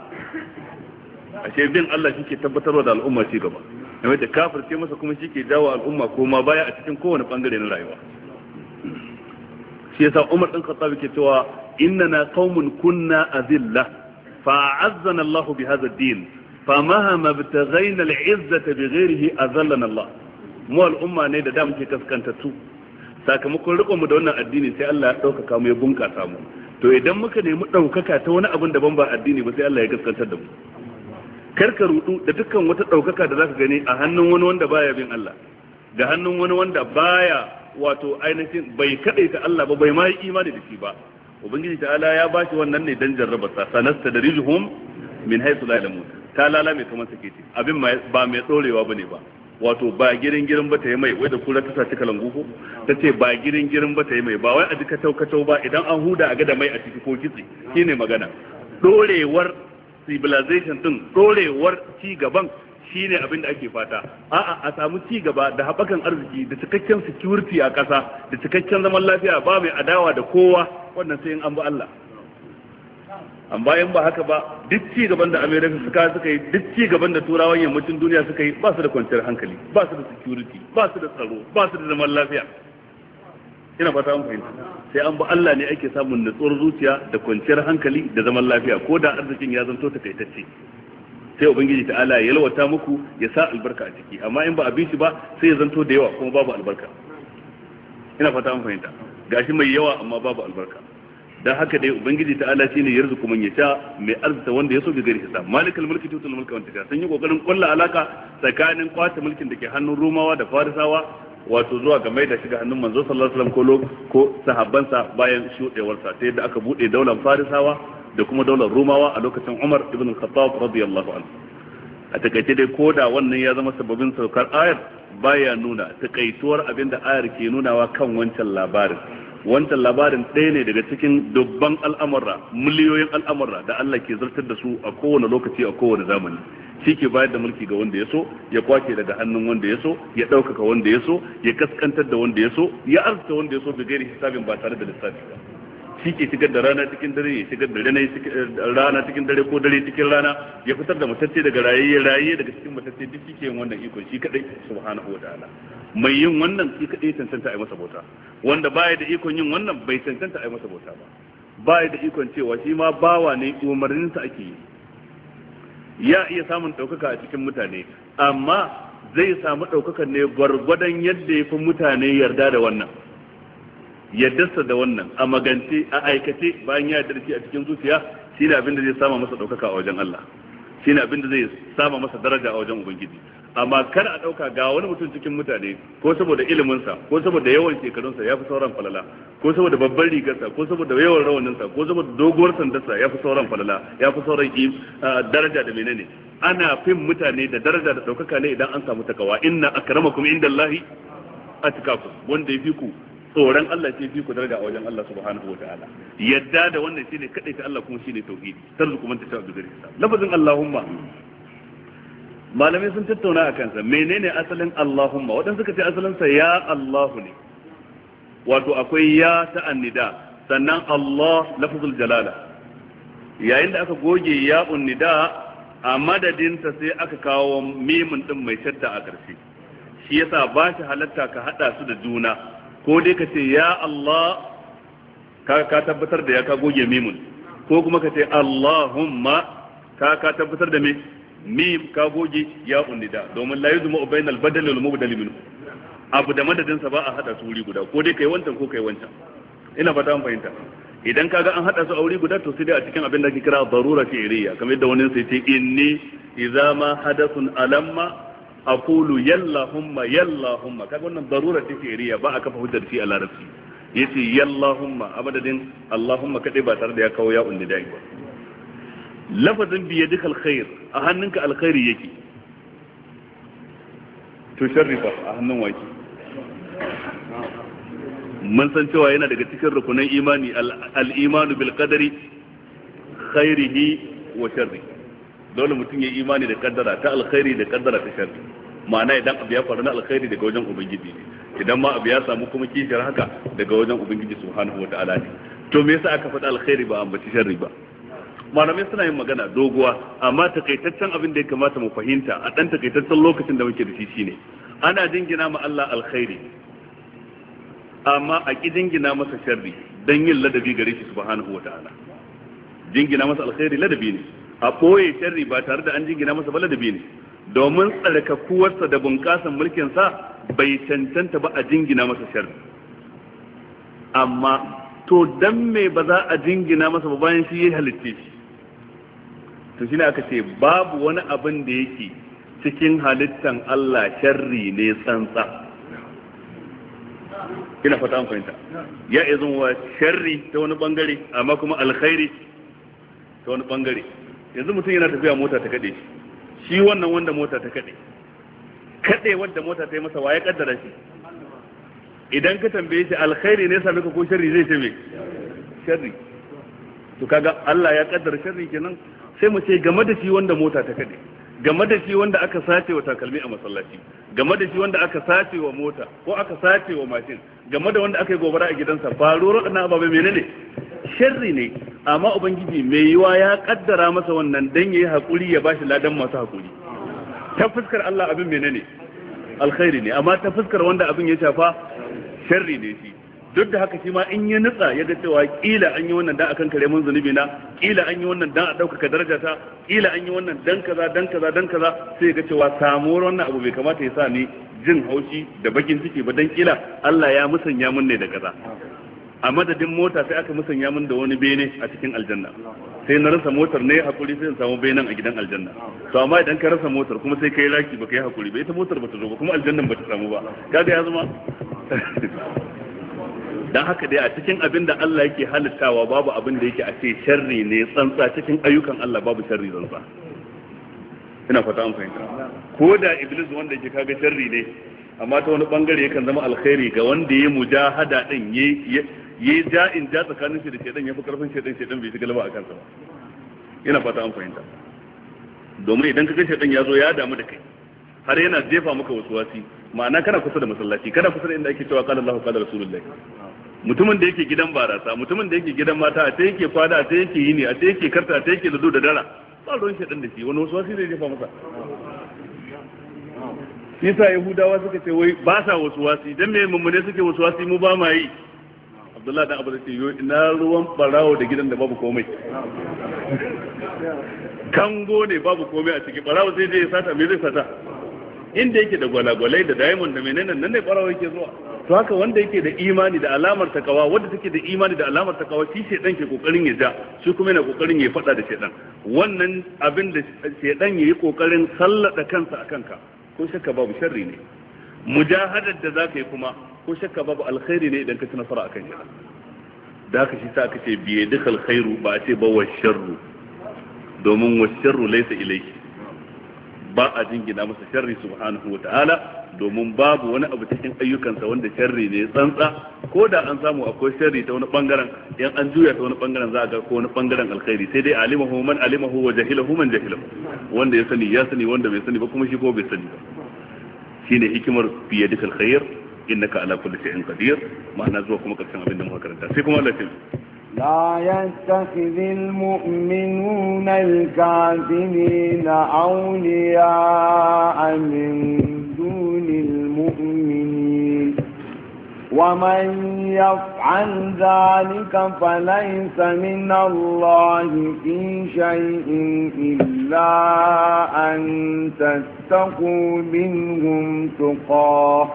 ashe bin Allah shike tabbatarwa da al'umma ci gaba kamar da kafirce masa kuma shike jawo al'umma koma baya a cikin kowane bangare na rayuwa shi yasa Umar din Khattab yake cewa innana qaumun kunna azilla fa'azzana Allah bi hadha ad-din famahama btaghayna al-'izzata bighayrihi azallana Allah mu al'umma ne da da muke kaskantattu sakamakon riko mu da wannan addini sai Allah ya dauka mu ya bunkasa mu to idan muka nemi daukaka ta wani abin daban ba addini ba sai Allah ya kaskantar da mu karka rudu da dukkan wata daukaka da zaka gani a hannun wani wanda baya bin Allah ga hannun wani wanda baya wato ainihin bai kadaita Allah ba bai ma yi imani da shi ba ubangiji ta'ala ya bashi wannan ne dan jarraba sa sanasta da rijhum min haythu la ya'lamun ta lala mai kamar sake ce abin ba mai dorewa bane ba wato ba girin ba ta yi mai wai da kura ta saci kalangu ko ta ce ba girin ba ta yi mai ba wai a jika taukatau ba idan an huda a ga da mai a ciki ko kitse shine magana dorewar civilization din dorewar ci gaban shine abin da ake fata a'a a samu ci gaba da haɓakan arziki da cikakken security a ƙasa da cikakken zaman lafiya ba mai adawa da kowa wannan sai in an bi Allah an bayan ba haka ba duk ci gaban da America suka yi, duk ci gaban da turawan yammacin duniya suka yi, ba su da kwanciyar hankali, ba su da security, ba su da tsaro, ba su da zaman lafiya. Ina fata an fahimta. Sai an ba Allah ne ake samun nutsuwar zuciya da kwanciyar hankali da zaman lafiya, ko da arzikin ya zanto takaitacce. Sai ubangiji ta'ala ya yalwata muku, ya sa albarka a ciki, amma in ba a bi shi ba sai ya zanto da yawa kuma babu albarka. Ina fata an fahimta. Gashi mai yawa amma babu albarka. Dan haka dai ubangiji ta'ala shine yarzuku man yasha, mai arzita wanda yaso bi gari hisab. Malikul mulki tutul mulka wanda sun yi kokarin kulla alaka tsakanin kwace mulkin da ke hannun Romawa da Farisawa, wato zuwa ga mai da shiga hannun manzo sallallahu alaihi wasallam ko sahabbansa bayan shudewarsa, ta yadda aka bude daular Farisawa da kuma daular Romawa a lokacin Umar ibn al-Khattab radiyallahu anhu. A takaice dai koda wannan ya zama sababin saukar ayar, baya nuna takaituwar abinda ayar ke nunawa kan wancan labarin. Wancan labarin ɗaya ne daga cikin dubban al'amurra, miliyoyin al'amurra da Allah ke zartar da su a kowane lokaci, a kowane zamani. Shi ke bayar da mulki ga wanda ya so, ya kwace daga hannun wanda ya so, ya ɗaukaka wanda ya so, ya kaskantar da wanda ya so, ya arzuta wanda ya so bi gairi hisabin ba tare da lissafi ba. Shi ke shigar da rana cikin dare, ya shigar da rana cikin dare ko dare cikin rana, ya fitar da matacce daga raye daga cikin matacce, duk shi ke yin wannan ikon shi kadai subhanahu wa ta'ala. Mai yin wannan shi kadai cancanta a yi masa bauta, wanda baya da ikon yin wannan bai cancanta a yi masa bauta ba. Baya da ikon cewa shi ma bawa ne, umarninsa ake yi. Ya iya samun ɗaukaka a cikin mutane, amma zai samu ɗaukakan ne gwargwadon yadda ya fi mutane yarda da wannan, yaddarsa da wannan a magance, a aikace, bayan ya yarda da shi a cikin zuciya, shi ne abin da zai sama masa ɗaukaka a wajen Allah, shi ne abin da zai sama masa daraja a wajen Ubangiji. Amma kar a ɗauka ga wani mutum cikin mutane, ko saboda iliminsa, ko saboda yawan shekarunsa ya fi sauran falala, ko saboda babban rigarsa, ko saboda yawan rawaninsa, ko saboda doguwar sandarsa ya fi sauran falala, ya fi sauran daraja da menene. Ana fin mutane da daraja da ɗaukaka ne idan an samu takawa. Inna akramakum indallahi atqakum, wanda ya fi ku tsoron Allah ce fi ku daraja a wajen Allah subhanahu wa ta'ala. Yadda da wannan shine kadai ta Allah, kuma shine tauhidi. Tarzuku man tasha bi ghairi hisab. Lafazin Allahumma malamai sun tattauna a kansa, menene asalin Allahumma? Waɗansu suka ce asalinsa ya Allahu ne, wato akwai ya ta annida, sannan Allah lafazul jalala. Yayin da aka goge ya unnida a madadinta sai aka kawo mimin din mai shadda a ƙarshe. Shi yasa ba shi halatta ka hada su da juna, ko dai ka ce ya Allah ka tabbatar da ya ka goge mimin, ko kuma ka ce Allahumma ka tabbatar da me mim ka goge ya unnida, domin la yuzmu bainal badal wal mubdal minhu. Abu da madadin sa ba a hada su wuri guda, ko dai kai wancan ko kai wancan. Ina fata an fahimta. Idan kaga an hada su a wuri guda, to sai dai a cikin abin da ake kira darura fi'liya, kamar yadda wani sai ce inni idza ma hadathun alamma aqulu yallahumma yallahumma. Kaga wannan darura fi'liya, ba a kafa hujjar shi a larabci. Yace yallahumma a madadin Allahumma kadai ba tare da ya kawo ya unnida ba. Lafazin biyadika alkhair, a hannunka alkhairi yake, to sharrifa a hannun waki. Mun san cewa yana daga cikin rukunan imani al-imanu bil qadari khairihi wa sharri. Dole mutum ya imani da kaddara ta alkhairi da kaddara ta sharri. Ma'ana idan abu ya faru na alkhairi daga wajen ubangiji ne, idan ma abu ya samu kuma kishiyar haka daga wajen ubangiji subhanahu wa ta'ala ne. To me yasa aka faɗa alkhairi ba ambaci sharri ba? Malamai suna yin magana doguwa, amma takaitaccen abin da ya kamata mu fahimta a ɗan takaitaccen lokacin da muke da shi shine ana jingina ma Allah alkhairi, amma a ki jingina masa sharri dan yin ladabi gare shi subhanahu wataala. Jingina masa alkhairi ladabi ne, a ɓoye sharri ba tare da an jingina masa ba ladabi ne, domin tsarkakuwarsa da bunƙasan mulkinsa bai cancanta ba a jingina masa sharri. Amma to dan me ba za a jingina masa ba bayan shi ya halitte shi? To shine aka ce babu wani abin da yake cikin halittan Allah sharri ne tsantsa. Ina fata an fahimta. Ya izin wa sharri ta wani bangare, amma kuma alkhairi ta wani bangare. Yanzu mutum yana tafiya mota ta kade shi wannan wanda mota ta kade wanda mota ta yi masa waye kaddara shi? Idan ka tambaye shi alkhairi ne same ka ko sharri, zai ce me? Sharri. To kaga Allah ya kaddara sharri kenan. Sai mu ce game da shi wanda mota ta kade, game da shi wanda aka sace wa takalmi a masallaci, game da shi wanda aka sace wa mota ko aka sace wa mashin, game da wanda aka yi gobara a gidansa, faruwar waɗannan ababai menene? Sharri ne. amma ubangiji mai yiwa ya kaddara masa wannan dan yayi hakuri ya bashi ladan masu hakuri. Ta fuskar Allah abin menene alkhairi ne, amma ta fuskar wanda abin ya shafa sharri ne shi. Duk da haka shi ma in ya nutsa ya ga cewa kila an yi wannan dan akan kare mun zunubi na, kila an yi wannan dan a ɗaukaka daraja ta, kila an yi wannan dan kaza dan kaza dan kaza, sai ya ga cewa samuwar wannan abu bai kamata ya sa ni jin haushi da bakin ciki ba, dan kila Allah ya musanya mun ne da kaza. A madadin mota sai aka musanya mun da wani bene a cikin aljanna, sai na rasa motar ne hakuri sai in samu benen a gidan aljanna. To amma idan ka rasa motar kuma sai kai raki baka yi hakuri ba, ita motar bata zo ba kuma aljannan bata samu ba, kaga ya zama dan haka dai a cikin abin da Allah yake halittawa babu abin da yake a ce sharri ne tsantsa, cikin ayyukan Allah babu sharri tsantsa. Ina fata an fahimta. Ko da iblis wanda yake kaga sharri ne, amma ta wani bangare yakan zama alkhairi ga wanda ya mujahada din yayi ja'in ja tsakanin shi da shedan, yafi karfin shedan bai shiga galaba a kansa ba. Ina fata an fahimta. Domin idan kaga shedan ya zo ya damu da kai har yana jefa maka wasuwasi, ma'ana kana kusa da masallaci, kana kusa da inda ake cewa qala Allahu qala Rasulullahi. Mutumin da yake gidan barasa, mutumin da yake gidan mata, a ta yake kwada, a ta yake yini, a ta yake karta, a ta yake ludo da dara, ba ruwan shedan da shi, wani wasuwasi zai jefa masa. Yasa Yahudawa suka ce wai ba sa wasuwasi, dan me mummune suke wasuwasi mu ba ma yi. Abdullahi dan Abu da ce yo ina ruwan barawo da gidan da babu komai. Kango ne babu komai a ciki, barawo sai dai ya sata, me zai sata? Inda yake da gwalagwalai da diamond da menene nan ne barawo yake zuwa. To haka wanda yake da imani da alamar takawa, wanda take da imani da alamar takawa, shi shedan ke kokarin ya ja, shi kuma yana kokarin ya fada da shedan. Wannan abin da shedan yayi kokarin sallada kansa akan ka, ko shakka babu sharri ne. Mujahadar da zaka yi kuma ko shakka babu alkhairi ne idan ka ci nasara akan shedan. Da haka shi sa aka ce biye dukal khairu ba a ce ba wa sharru, domin wa sharru laysa ilayhi, ba a jingina masa sharri subhanahu wa ta'ala, domin babu wani abu cikin ayyukansa wanda sharri ne tsantsa, ko da an samu akwai sharri ta wani bangaren, yan an juya ta wani bangaren za a ga ko wani bangaren alkhairi, sai dai alimahu man alimahu wa jahilahu man jahilahu, wanda ya sani, wanda bai sani ba kuma shi ko bai sani ba. Shine hikimar fiye dukal khair innaka ala kulli shay'in qadir, ma'ana zuwa kuma karshen abin da muka karanta sai kuma Allah ya لا يتخذ المؤمنون الكافرين أولياء من دون المؤمنين ومن يفعل ذلك فليس من الله في شيء إلا أن تتقوا منهم تقاه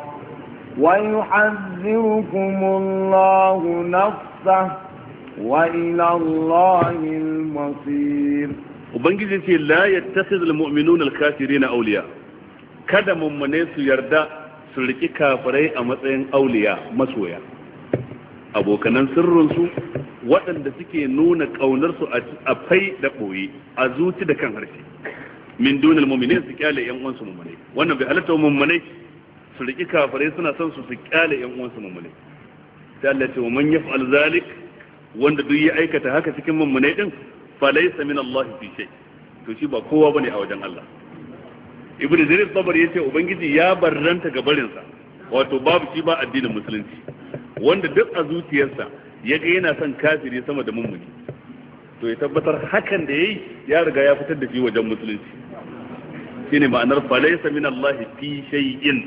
ويحذركم الله نفسه وإلى الله المصير. Ubangiji ce la yattakhidhu almu'minuna alkafirina awliya, kada mummune su yarda su riki kafirai a matsayin auliya, masoya, abokanan sirrinsu waɗanda suke nuna ƙaunarsu a fai da ɓoye, a zuci da kan harshe, min dunal mu'minin su kyale yan uwansu mummune. Wannan bai halatta mummune su riki kafirai suna son su kyale yan uwansu mummune. Sai Allah ce wa man yaf'al zalik, wanda duk ya aikata haka cikin mummunai din fa laysa min Allah fi shay, to shi ba kowa bane a wajen Allah. Ibn Jarir Tabari yace ubangiji ya barranta ga barin sa, wato babu shi ba addinin musulunci. Wanda duk a zuciyarsa yaga yana son kafiri sama da mummuni, to ya tabbatar hakan da yayi ya riga ya fitar da shi wajen musulunci. Shine ma'anar fa laysa min Allah fi shay'in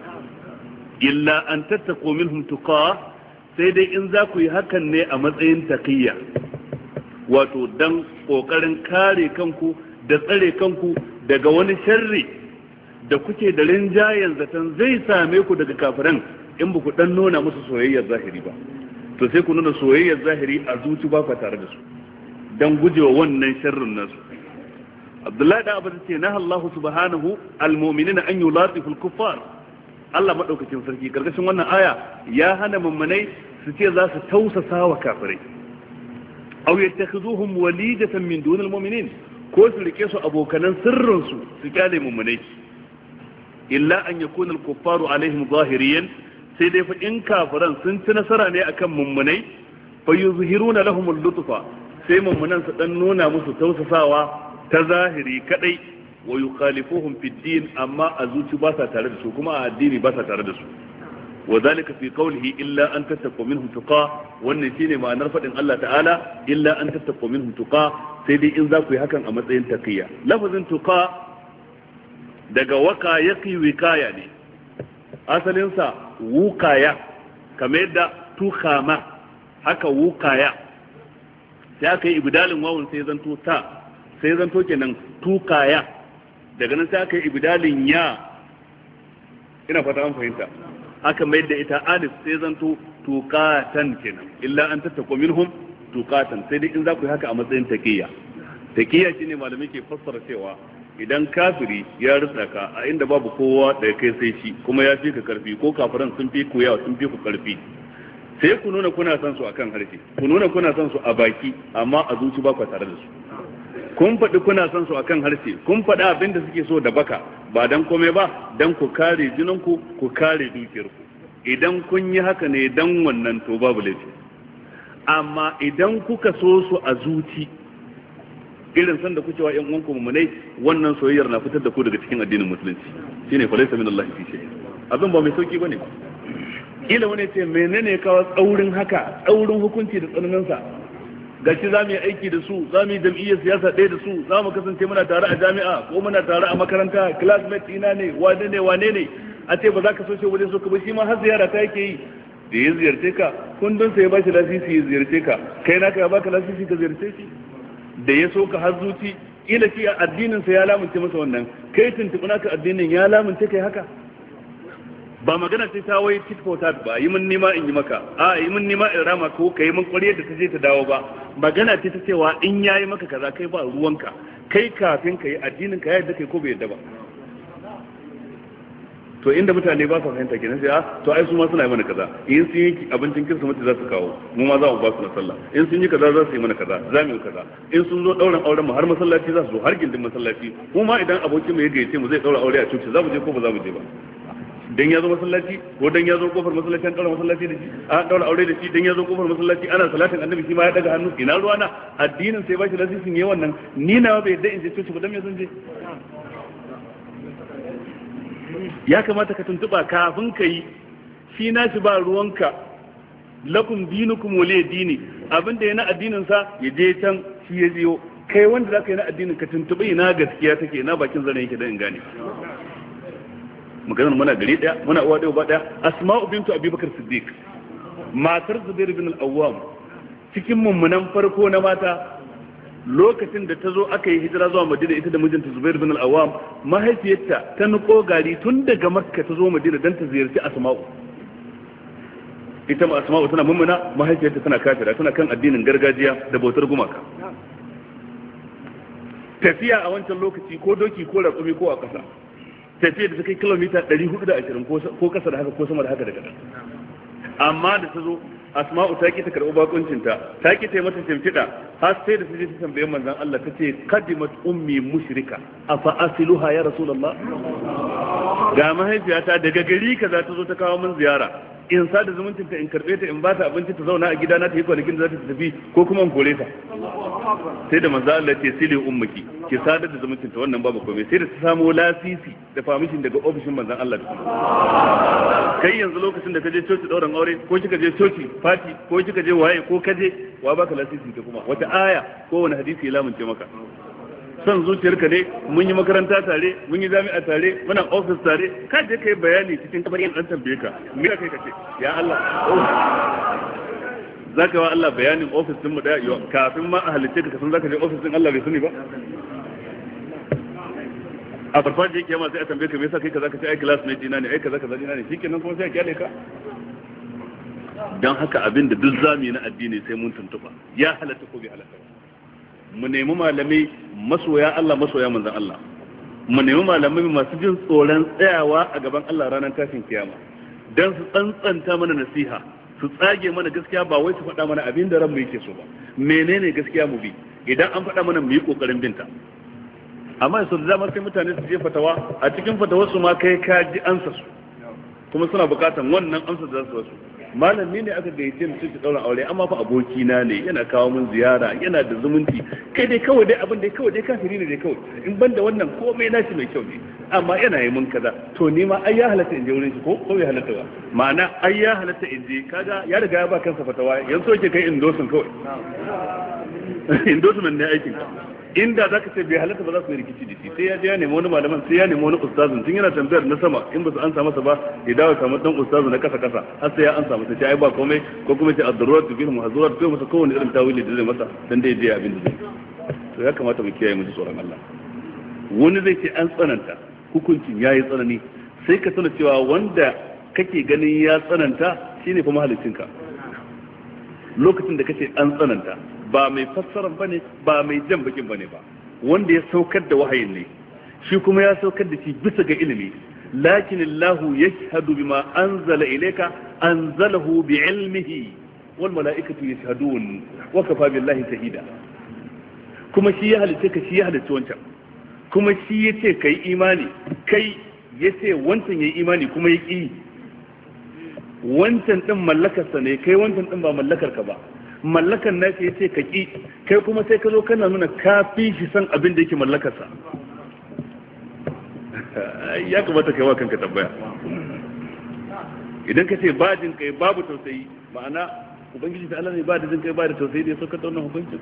illa an tattaqu minhum tuqah, sai dai in za ku yi hakan ne a matsayin taqiyya, wato dan kokarin kare kanku da tsare kanku daga wani sharri da kuke da rinjayen zaton zai same ku daga kafiran in ba ku dan nuna musu soyayyar zahiri ba, to sai ku nuna soyayyar zahiri a zuci ba ku tare da su dan gujewa wannan sharrin nasu. Abdullahi da Abu ce na Allah subhanahu almu'minina an yulatifu al-kuffar, Allah madaukakin sarki karkashin wannan aya ya hana mummunai su ce za su tausasa wa kafirai, aw yattakhizuhum walidatan min dunil mu'minin, ko su rike su abokanan sirrin su kyale mummunai, illa an yakuna al-kuffaru alaihim zahiriyan, sai dai fa in kafiran sun ci nasara ne akan mummunai, fa yuzhiruna lahum al-lutfa, sai mummunan su dan nuna musu tausasawa ta zahiri kadai, wa yukhalifuhum fi din, amma a zuci ba sa tare da su, kuma a addini ba sa tare da su. wa zalika fi qawlihi illa an tattaqu minhum tuqa wannan shine ma'anar fadin Allah ta'ala illa an tattaqu minhum tuqa sai dai in za ku yi hakan a matsayin taqiyya lafazin tuqa daga waka yaqi wikaya ne asalin sa wukaya kamar yadda tukhama haka wukaya sai aka yi ibdalin wawun sai zanto ta sai zanto kenan tukaya daga nan sai aka yi ibdalin ya ina fata an fahimta aka mai da ita alif sai zanto tuqatan kenan illa an tattaqu minhum tuqatan sai dai in za ku yi haka a matsayin taqiyya taqiyya shine malamai ke fassara cewa idan kafiri ya rutsa ka a inda babu kowa da kai sai shi kuma ya fi ka karfi ko kafiran sun fi ku yawa sun fi ku karfi sai ku nuna kuna son su akan harshe ku nuna kuna son su a baki amma a zuci ba ku tare da su kun faɗi kuna son su akan harshe kun faɗi abin da suke so da baka ba dan komai ba dan ku kare jininku ku kare dukiyarku idan kun yi haka ne dan wannan to babu laifi amma idan kuka so su a zuci irin san da kuke wa ƴan uwanku mu'minai wannan soyayyar na fitar da ku daga cikin addinin musulunci shine fa laysa min Allah fi shay abin ba mai sauki bane kila wani ce menene ya kawo tsaurin haka tsaurin hukunci da tsananin sa gashi za mu yi aiki da su za mu yi jam'iyyar siyasa ɗaya da su za mu kasance muna tare a jami'a ko muna tare a makaranta classmate ina ne wane ne a ce ba za ka so shi wajen so ka ba shi ma har ziyara ta yake yi da ya ziyarce ka kundin sa ya ba shi lasisi ya ziyarce ka kai naka ya baka lasisi ka ziyarce shi da ya so ka har zuci ila shi addinin sa ya lamunce masa wannan kai tuntuɓi naka addinin ya lamunce kai haka ba magana ce ta wai tit for tat ba yi min nima in yi maka a yi min nima in rama ko kai min ƙwarya da ta je ta dawo ba magana ce ta cewa in yayi maka kaza kai ba ruwanka kai kafin ka yi addinin ka yadda kai ko bai yadda ba to inda mutane ba su fahimta kenan sai to ai su ma suna yi mana kaza in sun yi abincin kirsimeti za su kawo mu ma za mu ba su na sallah in sun yi kaza za su yi mana kaza za mu yi kaza in sun zo ɗaurin auren mu har masallaci za su zo har gindin masallaci mu ma idan abokin mu ya gayyace mu zai ɗaura aure a coci za mu je ko ba za mu je ba dan ya zo masallaci ko dan ya zo kofar masallaci an daura masallaci da shi an daura aure da shi dan ya zo kofar masallaci ana salatin annabi shi ma ya daga hannu ina ruwa na addinin sai ba shi lasisin yayin wannan ni na bai da in je coci ba dan me zan je ya kamata ka tuntuba kafin ka yi shi na shi ba ruwanka lakum dinukum waliy dini abinda yana addinin sa ya je can shi ya jiyo kai wanda zaka yi na addinin ka tuntuba ina gaskiya take ina bakin zane yake dan in gane maganar muna gari daya muna uwa daya ba daya asma'u bintu abubakar siddiq matar zubair bin al-awwam cikin mummunan farko na mata lokacin da ta zo aka yi hijira zuwa madina ita da mijinta zubair bin al-awwam mahaifiyarta ta nuko gari tun daga makka ta zo madina dan ta ziyarci asma'u ita ma asma'u tana mummuna mahaifiyarta tana kafira tana kan addinin gargajiya da bautar gumaka tafiya a wancan lokaci ko doki ko raƙumi ko a ƙasa tafiya da ta kai kilomita 420 ko kasa da haka ko sama da haka daga nan amma da ta zo asma'u ta ki ta karɓi bakuncinta ta ki ta yi mata shimfiɗa har sai da ta je ta tambaye manzon Allah ta ce kadimat ummi mushrika afa asiluha ya rasulullah ga mahaifiyata daga gari kaza ta zo ta kawo min ziyara in sa da zumuncin ta in karbe ta in ba ta abinci ta zauna a gidana ta yi kwanakin da za ta tafi ko kuma in kore ta sai da manzo Allah ce sile ummaki ki sadar da zumuncin ta wannan babu komai sai da ta samu lasisi da permission daga ofishin manzon Allah da kuma kai yanzu lokacin da ka je coci dauran aure ko kika je coci party ko kika je waye ko ka je wa baka lasisi ta kuma wata aya ko wani hadisi ya lamunce maka son zuciyarka ne mun yi makaranta tare mun yi jami'a tare muna office tare ka je kai bayani cikin kabarin an tambaye ka me kai kace ya Allah zaka wa Allah bayanin office din mu da kafin ma a halice ka san zaka je office din Allah bai sani ba a farfajin yake ma sai a tambaye ka me yasa kai kaza ka ce ai classmate dina ne ai kaza kaza dina ne shikenan kuma sai a kyale ka dan haka abin da duk zamu yi na addini sai mun tuntuba ya halatta ko bai halatta ba mu nemi malamai masoya Allah masoya manzon Allah mu nemi malamai masu jin tsoron tsayawa a gaban Allah ranar tashin kiyama dan su tsantsanta mana nasiha su tsage mana gaskiya ba wai su faɗa mana abin da ranmu yake so ba menene gaskiya mu bi idan an faɗa mana mu yi kokarin binta amma su da dama sai mutane su je fatawa a cikin fatawar su ma kai ka ji ansa su kuma suna bukatan wannan amsa da za su wasu malami ne aka gayyace mu cikin daura aure amma fa aboki na ne yana kawo min ziyara yana da zumunci kai dai kawai dai abin dai kawai dai kafiri ne dai kawai in banda wannan komai nashi mai kyau ne amma yana yi mun kaza to ni ma ai ya halatta in je wurin shi ko bai halatta ba ma'ana ai ya halatta in je kaga ya riga ya ba kansa fatawa yanzu yake kai endorsement kawai endorsement ne aikin ka inda zaka ce bai halatta ba za su yi rikici da shi sai ya je ya nemi wani malaman sai ya nemi wani ustazin tun yana tambayar na sama in ba su ansa masa ba ya dawo samu dan ustazu na kasa kasa har sai ya ansa masa sai ai ba komai ko kuma sai ad-darurat bihi muhadzurat ko masa kowane irin tawili da zai masa dan dai je abin da zai to ya kamata mu kiyaye mu ji tsoron Allah wani zai ce an tsananta hukuncin yayi tsanani sai ka tuna cewa wanda kake ganin ya tsananta shine fa mahaliccinka lokacin da kace an tsananta ba mai fassara bane ba mai jan bakin bane ba wanda ya saukar da wahayin ne shi kuma ya saukar da shi bisa ga ilimi lakin Allah yashhadu bima anzala ilayka anzalahu bi'ilmihi wal malaikatu yashhadun wa kafa billahi shahida kuma shi ya halice ka shi ya halice wancan kuma shi yace kai imani kai yace wancan yayi imani kuma ya ki wancan din mallakarsa ne kai wancan din ba mallakar ka ba mallakan naka yace ka ki kai kuma sai ka zo kana nuna ka fi shi san abin da yake mallakarsa ya kamata kai wa kanka tambaya idan ka ce ba jin kai babu tausayi ma'ana ubangiji ta Allah ne ba da jin kai ba da tausayi da ya sauka ta wannan hukuncin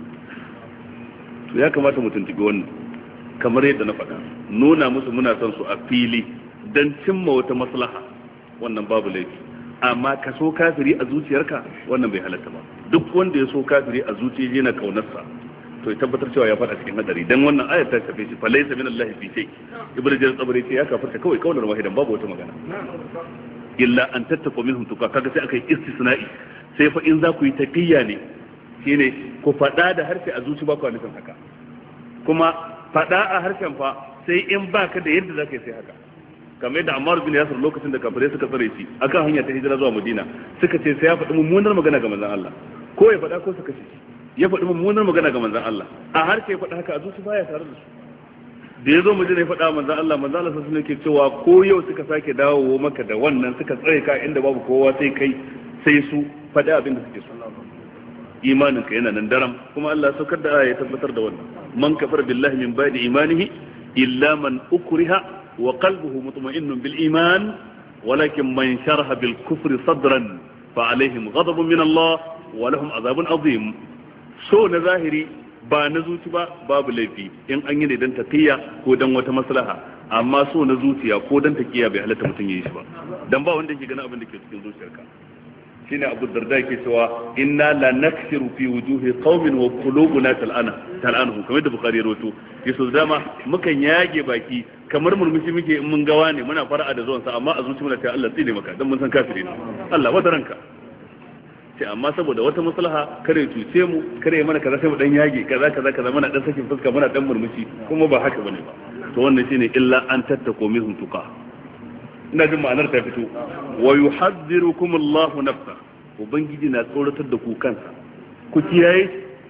to ya kamata mu tuntubi wannan kamar yadda na faɗa nuna musu muna son su a fili dan cimma wata maslaha wannan babu laifi amma ka so kafiri a zuciyarka wannan bai halatta ba duk wanda ya so kafiri a zuciya yana kaunarsa to ya tabbatar cewa ya fada cikin hadari dan wannan ayat ta shafe shi falaysa min Allah fi shay ibnu jarir tsabari ce ya kafarta kawai kaunar wahidan babu wata magana illa an tattaqu minhum tuqa kaga sai akai istisna'i sai fa in za ku yi taqiyya ne shine ku fada da harshe a zuci ba ku nufin haka kuma fada a harshen fa sai in baka da yadda zaka yi sai haka kamar yadda Ammar bin Yasir lokacin da kafirai suka tsare shi akan hanya ta hijira zuwa Madina suka ce sai ya faɗi mummunar magana ga manzon Allah ko ya faɗa ko su kashe shi ya faɗi mummunar magana ga manzon Allah a harshe ya faɗa haka a zuci baya tare da su da ya zo Madina ya faɗa manzon Allah sun yake cewa ko yau suka sake dawowa maka da wannan suka tsare ka inda babu kowa sai kai sai su faɗi abin da suke so imanin ka yana nan daram kuma Allah saukar da ya tabbatar da wannan man kafara billahi min ba'di imanihi illa man ukriha وقلبه مطمئن بالإيمان ولكن من شرح بالكفر صدرا فعليهم غضب من الله ولهم عذاب عظيم so na zahiri ba na zuci ba babu laifi in an yi ne dan taqiya ko dan wata maslaha amma so na zuciya ko dan taqiya bai halatta mutum yayi shi ba dan ba wanda yake ganin abin da ke cikin zuciyarka shine Abu Darda yake cewa inna la naksiru fi wujuhi qaumin wa qulubuna tal'anuhum kamar da Bukhari ya rawaito yaso dama mukan yage baki kamar murmushi muke in mun gawa ne muna fara'a da zuwansa amma a zuci muna ta Allah tsine maka dan mun san kafiri ne Allah wata ranka sai amma saboda wata maslaha kare tuce mu kare mana kaza sai mu dan yage kaza muna dan sakin fuska muna dan murmushi kuma ba haka bane ba to wannan shine illa an tattako minhum tuqa ina jin ma'anar ta fito wa yuhadhdhirukum Allahu nafsa ubangiji na tsoratar da ku kansa ku kiyaye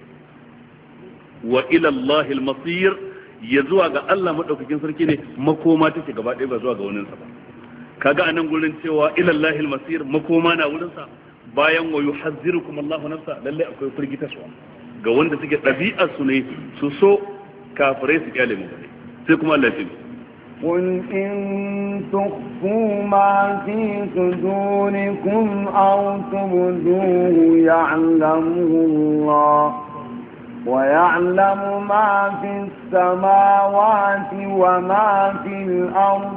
wa ila Allahil masir ya zuwa ga Allah madaukakin sarki ne makoma take gaba ɗaya ba zuwa ga wannan sa ba kaga anan gurin cewa ila Allahil masir makoma na wurin sa bayan wa yuhadhdhirukum Allahu nafsa lalle akwai firgitaswa ga wanda suke ɗabi'ar su ne su so kafirai su kyale mu sai kuma Allah ya قل إن تخفوا ما في صدوركم أو تبدوه يعلمه الله ويعلم ما في السماوات وما في الأرض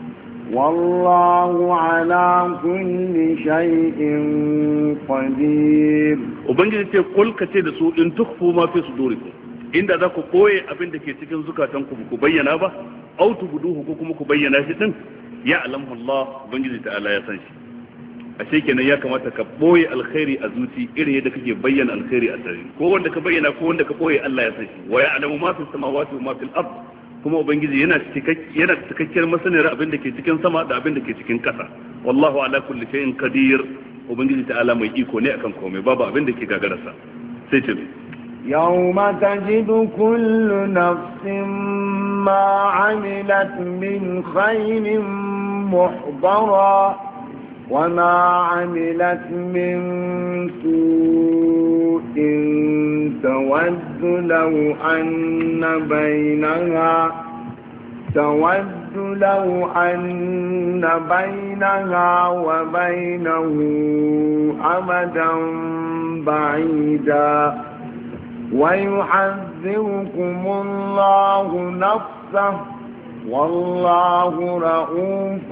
والله على كل شيء قدير وبنجي قل كتير سوء إن تخفوا ما في صدوركم inda za ku koye abin da ke cikin zukatanku ku bayyana ba au tubuduhu ko kuma ku bayyana shi din ya alamu Allah ubangiji ta'ala ya san shi ashe kenan ya kamata ka boye alkhairi a zuci irin yadda kake bayyana alkhairi a sarri ko wanda ka bayyana ko wanda ka boye Allah ya san shi wa ya alamu ma fis samawati wa ma fil ard kuma ubangiji yana cikakkiyar masaniyar abin da ke cikin sama da abin da ke cikin ƙasa wallahu ala kulli shay'in qadir ubangiji ta'ala mai iko ne akan komai babu abin da ke gagararsa sai ce يوم تجد كل نفس ما عملت من خير محضرا وما عملت من سوء تود لو أن بينها وبينه أمدا بعيدا ويحذركم الله نفسه والله رؤوف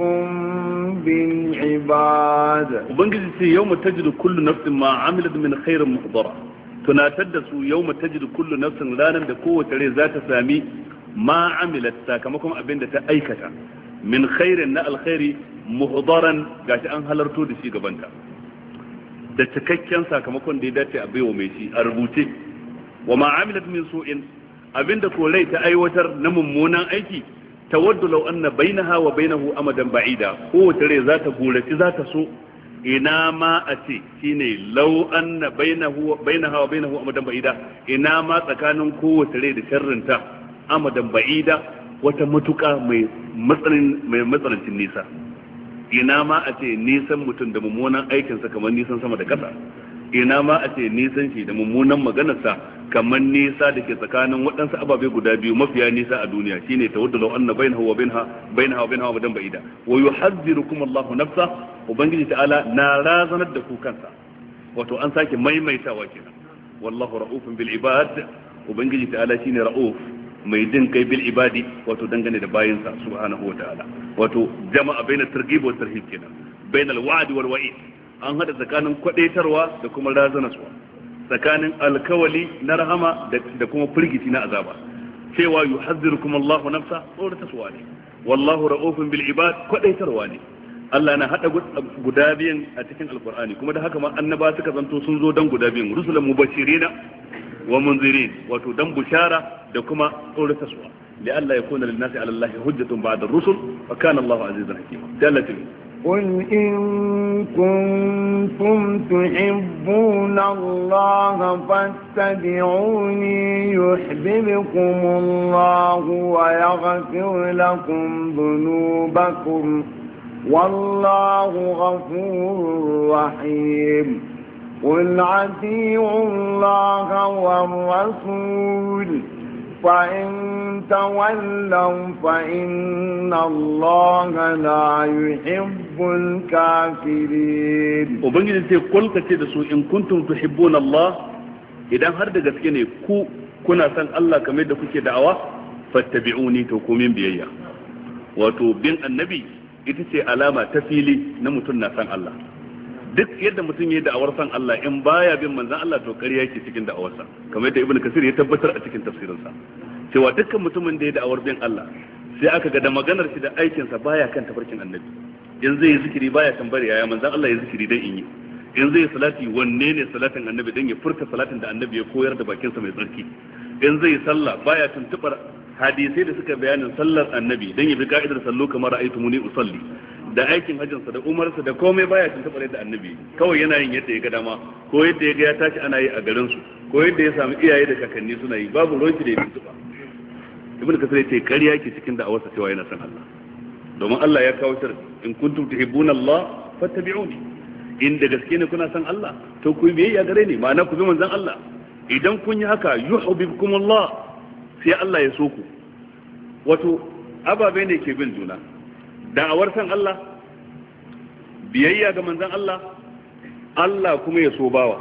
بالعباد. وبنجي يوم تجد كل نفس ما عملت من خير محضرة. tunatar da su yau tajidu kullu nafsin ranar da kowace rai za ta sami ma amilat sakamakon abin da ta aikata min khairin na alkhairi muhdaran gashi an halarto da shi gabanta da cikakken sakamakon da ya dace a baiwa mai shi a rubuce wa ma amilat min su'in abinda ko rai ta aiwatar na mummunan aiki tawaddu law anna bainaha wa bainahu amadan ba'ida kowace rai za ta gurace za ta so ina ma a ce shine law anna bainaha wa bainahu amadan ba'ida ina ma tsakanin kowace rai da sharrinta amadan ba'ida wata matuka mai matsanancin nisa ina ma a ce nisan mutum da mummunan aikinsa kamar nisan sama da ƙasa ina ma a ce nisan shi da mummunan maganarsa kamar nisa da ke tsakanin waɗansu ababe guda biyu mafiya nisa a duniya shine tawaddu law anna bainahu wa bainaha madan ba'ida wa yuhadhdhirukum Allahu nafsa ubangiji ta'ala na razanar da ku kansa wato an sake maimaitawa kenan wallahu ra'ufun bil ibad ubangiji ta'ala shine ra'uf mai jin kai bil ibadi wato dangane da bayinsa subhanahu wa ta'ala wato jama'a bainat targhib wa tarhib kenan bainal wa'd wal wa'id an hada tsakanin kwadaitarwa da kuma razanaswa tsakanin alkawali na rahama da kuma firgici na azaba cewa yuhadhdhirukum Allahu nafsa tsoratarwa ne wallahu ra'ufun bil ibad kwadaitarwa ne Allah na hada guda biyan a cikin alqur'ani kuma da haka ma annaba suka zanto sun zo dan guda biyan rusulan mubashirina wa munzirin wato dan bushara da kuma tsoratarwa لئلا يكون للناس على الله حجة بعد الرسل وكان الله عزيزا حكيما ثالثا قل إن كنتم تحبون الله فاتبعوني يحببكم الله ويغفر لكم ذنوبكم والله غفور رحيم قل أطيعوا الله والرسول فإن تولوا فإن الله لا يحب الكافرين. وبنجي تي قل كتي دسو إن كنتم تحبون الله idan har da gaske ne ku kuna san Allah kamar da kuke da'awa fattabi'uni to ku min biyayya wato bin annabi ita ce alama ta fili na mutum na san Allah duk yadda mutum yayi da'awar san Allah in baya bin manzon Allah to ƙarya yake cikin da'awarsa kamar yadda Ibn Kasir ya tabbatar a cikin tafsirinsa cewa dukkan mutumin da ya da'awar bin Allah sai aka ga da maganar shi da aikinsa baya kan tafarkin annabi in zai yi zikiri baya tambari yaya manzon Allah ya zikiri dan in yi in zai salati wanne ne salatin annabi dan ya furta salatin da annabi ya koyar da bakinsa mai tsarki in zai sallah baya tuntubar hadisai da suka bayanin sallar annabi dan ya bi ka'idar sallu kamar ra'aytumuni usalli da aikin hajjinsa da umarsa da komai baya tuntubar yadda annabi kawai yana yin yadda ya ga dama ko yadda ya ga ya tashi ana yi a garin su ko yadda ya samu iyaye da kakanni suna yi babu ruwan shi da ya tuntuba ibnu kasir ya ce ƙarya ke cikin da'awarsa cewa yana son Allah domin Allah ya kawo sharri in kuntum tuhibbuna Allah fattabi'uni in da gaske ne kuna son Allah to ku biyayya gare ni ma'ana ku bi manzon Allah idan kun yi haka yuhibbukum Allah sai Allah ya so ku wato ababe ne ke bin juna da'awar son Allah biyayya ga manzon Allah Allah kuma ya so bawa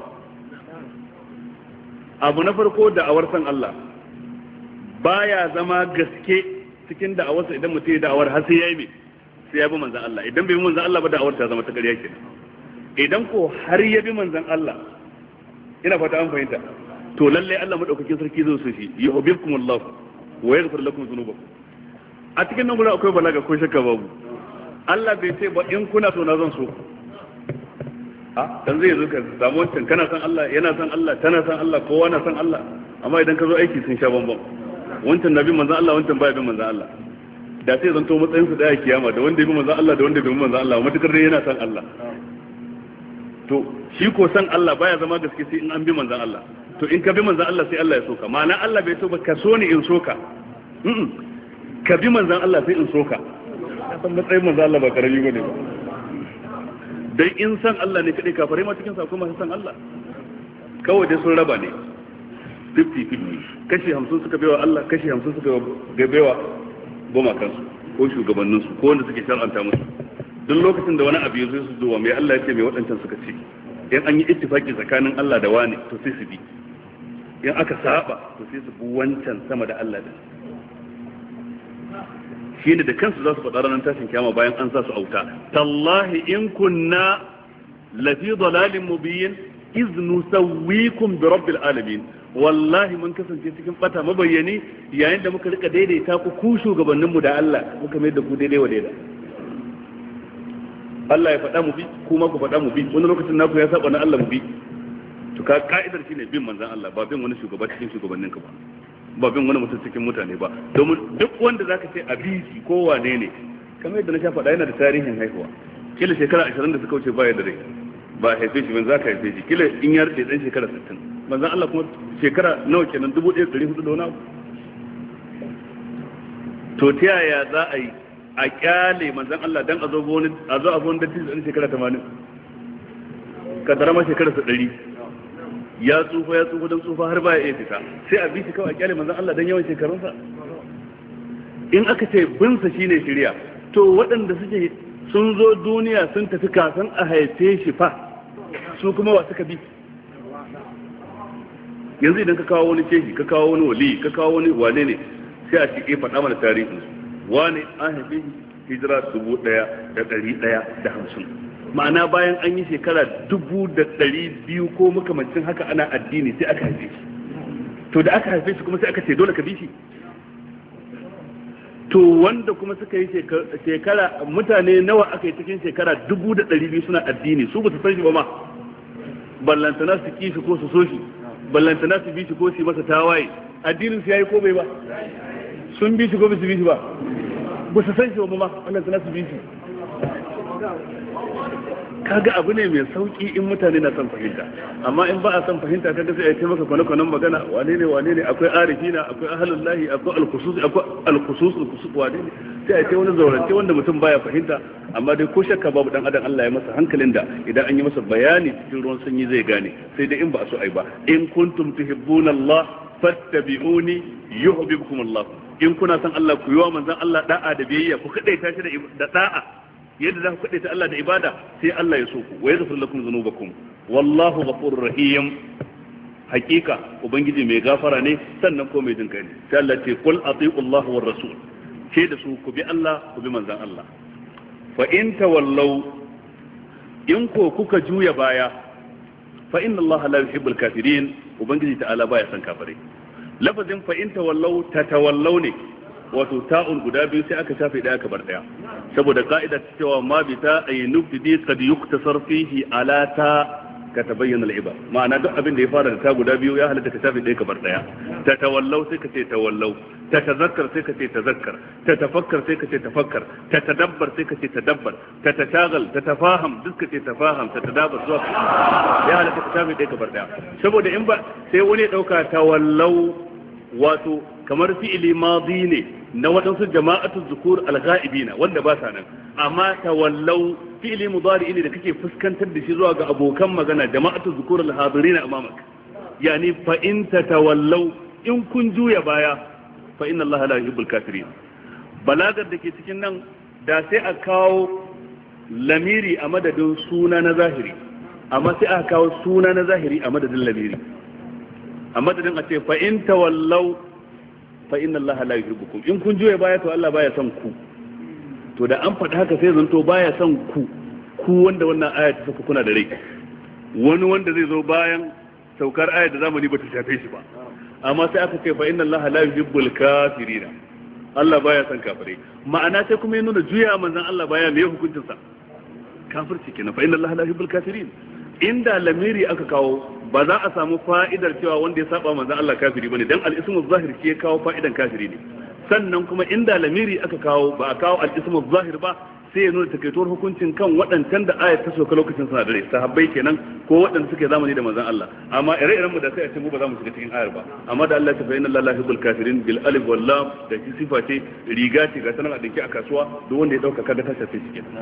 abu na farko da'awar son Allah baya zama gaske cikin da'awarsa idan mutum ya da'awar har sai yayi me sai ya bi manzon Allah idan bai bi manzon Allah ba da'awar ta zama ta ƙarya kenan idan ko har ya bi manzon Allah ina fata an fahimta to lalle Allah madaukakin sarki zai so shi yuhibbukumullahu wa yaghfir lakum dhunubakum a cikin nan gurin akwai balaga ko shakka babu Allah bai ce ba in kuna so na zan so dan zai zo ka samu wancan kana san Allah yana san Allah tana san Allah kowa na san Allah amma idan ka zo aiki sun sha bambam wancan nabi manzon Allah wancan baya bin manzon Allah da sai zanto matsayin su daya kiyama da wanda ya bi manzon Allah da wanda bai bi manzon Allah matukar dai yana san Allah to shi ko san Allah baya zama gaske sai in an bi manzon Allah to in ka bi manzon Allah sai Allah ya soka ma'ana Allah bai so ba ka so ni in soka ka bi manzon Allah sai in soka ka san matsayin manzon Allah ba karami bane ba dan in san Allah ne kadai kafirai ma cikin sa akwai masu san Allah kawai dai sun raba ne 50-50 kashi 50 suka baiwa Allah kashi 50 suka baiwa goma kansu ko shugabanninsu ko wanda suke shar'anta musu duk lokacin da wani abu ya zo su zuwa mai Allah ya ce mai waɗancan suka ce in an yi ittifaki tsakanin Allah da wani to sai su bi in aka saba to sai su bi wancan sama da Allah da shine da kansu za su faɗa ranar tashin kiyama bayan an sa su auta tallahi in kunna lafi dalalin mubin iz nusawwikum bi rabbil alamin wallahi mun kasance cikin bata mabayyani yayin da muka rika daidaita ku shugabanninmu da Allah muka mai da ku daidai wa daida Allah ya faɗa mu bi kuma ku faɗa mu bi wani lokacin naku ya saba na Allah mu bi to ka ka'idar shine bin manzon Allah ba bin wani shugaba cikin shugabanninka ba bin wani mutum cikin mutane ba domin duk wanda zaka ce a bisi ko wane ne kamar yadda na sha faɗa yana da tarihin haihuwa kila shekara 20 da suka wuce baya da rai ba haife shi ban zaka haife shi kila in ya rade dan shekara 60 manzon Allah kuma shekara nawa kenan 1400 da wani abu to ta yaya za a yi a kyale manzon Allah dan a zo a wani dattijo dan shekara 80 ka tarama shekara 100 ya tsufa dan tsufa har baya iya fita sai a bi shi kawai a kyale manzon Allah dan yawan shekarunsa in aka ce bin sa shine shari'a to waɗanda suke sun zo duniya sun tafi kafin a haife shi fa su kuma wa suka bi yanzu idan ka kawo wani shehi ka kawo wani wali ka kawo wani wane ne sai a cike faɗa mana tarihi wane an haife hijira 1150 ma'ana bayan an yi shekara 1200 ko makamancin haka ana addini sai aka haife shi to da aka haife shi kuma sai aka ce dole ka bi shi to wanda kuma suka yi shekara mutane nawa aka yi cikin shekara 1200 suna addini su ba su san shi ba ma ballantana su kishi ko su so shi ballantana su bi shi ko su masa tawaye addinin su yayi ko bai ba sun bi shi ko ba su bi shi ba ba su san shi ba ma ballantana su bi shi kaga abu ne mai sauki in mutane na son fahimta amma in ba a son fahimta kaga sai a ce maka kwana-kwanan magana wane ne akwai arifina akwai ahalullahi akwai alkhusus wane ne sai a ce wani zaurance wanda mutum baya fahimta amma dai ko shakka babu dan adam Allah ya masa hankalin da idan an yi masa bayani cikin ruwan sanyi zai gane sai dai in ba a so ai ba in kuntum tuhibbuna Allah fattabi'uni yuhibbukum Allah in kuna son Allah ku yi wa manzon Allah da'a da biyayya ku kadaita shi da da'a yadda za ku kaɗe ta Allah da ibada sai Allah ya so ku wa yaghfir lakum dhunubakum wallahu ghafurur rahim hakika ubangiji mai gafara ne sannan ko mai jinkai ne sai Allah ce qul atiiu Allah war rasul ce da su ku bi Allah ku bi manzon Allah fa in tawallaw in ko kuka juya baya fa inna Allah la yuhibbul kafirin ubangiji ta'ala baya san kafirai lafazin fa in tawallaw tatawallaw ne wato ta'un guda biyu sai aka shafe daya kabar daya saboda ka'ida ta cewa ma bi ta ayyubdi qad yuktasar fihi ala ta ka tabayyana al-ibar ma'ana duk abin da ya fara da ta guda biyu ya halatta ka shafe daya kabar daya ta tawallau sai ka ce tawallau ta tazakkar sai ka ce tazakkar ta tafakkar sai ka ce tafakkar ta tadabbar sai ka ce tadabbar ta tashagal ta tafaham duk ka ce tafaham ta tadabbur zuwa ya halatta ka shafe daya kabar daya saboda in ba sai wani ya dauka tawallau wato kamar fi'ili madi ne na waɗansu jama'atu zukur al-ghaibina wanda ba sa nan amma tawallau fi'ili mudari ne da kake fuskantar da shi zuwa ga abokan magana jama'atu zukur al-hadirina amamak yani fa in tatawallaw in kun juya baya fa inna Allah la yuhibbul kafirin balagar da ke cikin nan da sai a kawo lamiri a madadin suna na zahiri amma sai aka kawo suna na zahiri a madadin lamiri a madadin a ce fa in tawallaw fa inna Allah la yuhibbukum in kun juye baya to Allah baya son ku to da an faɗi haka sai zanto baya son ku wanda wannan aya ta saka kuna da rai wani wanda zai zo bayan saukar aya da zamani ba ta shafe shi ba amma sai aka ce fa inna Allah la yuhibbul kafirina Allah baya son kafirai ma'ana sai kuma ya nuna juya manzon Allah baya me hukuncin sa kafirci kenan fa inna Allah la yuhibbul kafirin inda lamiri aka kawo ba za a samu fa'idar cewa wanda ya saba manzon Allah kafiri bane dan al-ismu zahir shi ya kawo fa'idan kafiri ne sannan kuma inda lamiri aka kawo ba a kawo al-ismu zahir ba sai ya nuna takaituwar hukuncin kan waɗancan da ayat ta soka lokacin suna da rai sahabbai kenan ko waɗanda suke zamani da manzon Allah amma ire-iren mu da sai a ce mu ba za mu shiga cikin ayar ba amma da Allah ta bayyana Allah la yuhibbul kafirin bil alif wal lam da shi sifa ce riga ce ga sanan a dinki a kasuwa duk wanda ya dauka kaga ta shafe shi kenan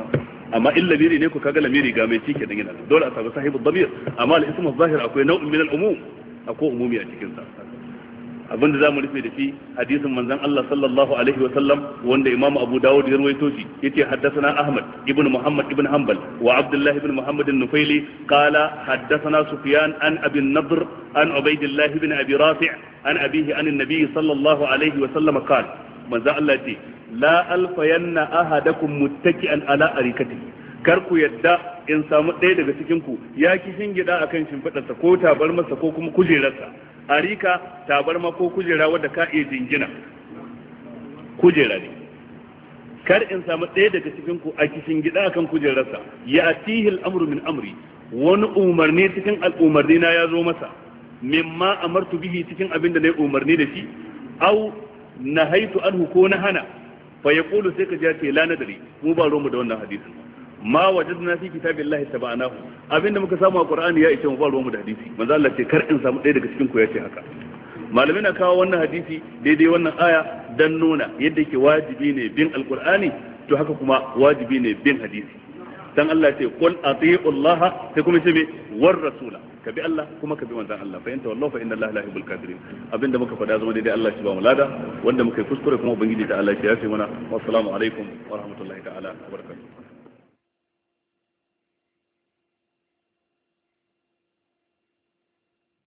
amma in lamiri ne ku kaga lamiri ga mai cike da gina dole a samu sahibul damir amma al-ismu zahir akwai nau'in min al-umum akwai umumi a cikin sa abinda zamu rufe da shi hadisin manzon Allah sallallahu alaihi wa sallam wanda Imam Abu Dawud ya rawaito shi yace haddathana Ahmad ibn Muhammad ibn Hanbal wa Abdullah ibn Muhammad an-Nufaili qala haddathana Sufyan an Abi an-Nadr an Ubaydillah ibn Abi Rafi' an abihi an an-nabi sallallahu alaihi wa sallam qala manzon Allah yace la alfayanna ahadakum muttaki'an ala arikatihi kar ku yadda in samu ɗaya daga cikin ku ya kishin gida akan shimfidarsa ko tabarmarsa ko kuma kujerarsa arika tabarma ko kujera wadda ka iya jingina kujera ne kar in samu ɗaya daga cikin ku a kishin gida akan kujerarsa ya atihil amru min amri wani umarni cikin al'umarni na ya zo masa mimma amartu bihi cikin abin da na yi umarni da shi au nahaitu anhu ko na hana fa yaqulu sai ka ji ce la nadari mu ba romu da wannan hadisin ma wajadna fi kitabillahi tabanahu abinda muka samu a qur'ani ya ishe mu ba romu da hadisi manzo Allah ce kar in samu ɗaya daga cikin ku ya ce haka malamin na kawo wannan hadisi daidai wannan aya dan nuna yadda yake wajibi ne bin alqur'ani to haka kuma wajibi ne bin hadisi dan Allah ce qul atii'u Allah sai kuma ce me war rasula ka bi Allah kuma ka bi manzon Allah fa in tawallahu fa inna Allah la yuhibbul kafirin abinda muka faɗa zama daidai Allah shi ba mu lada wanda muka yi kuskure kuma ubangiji ta Allah shi ya ce mana wassalamu alaikum wa rahmatullahi ta'ala wa barakatuh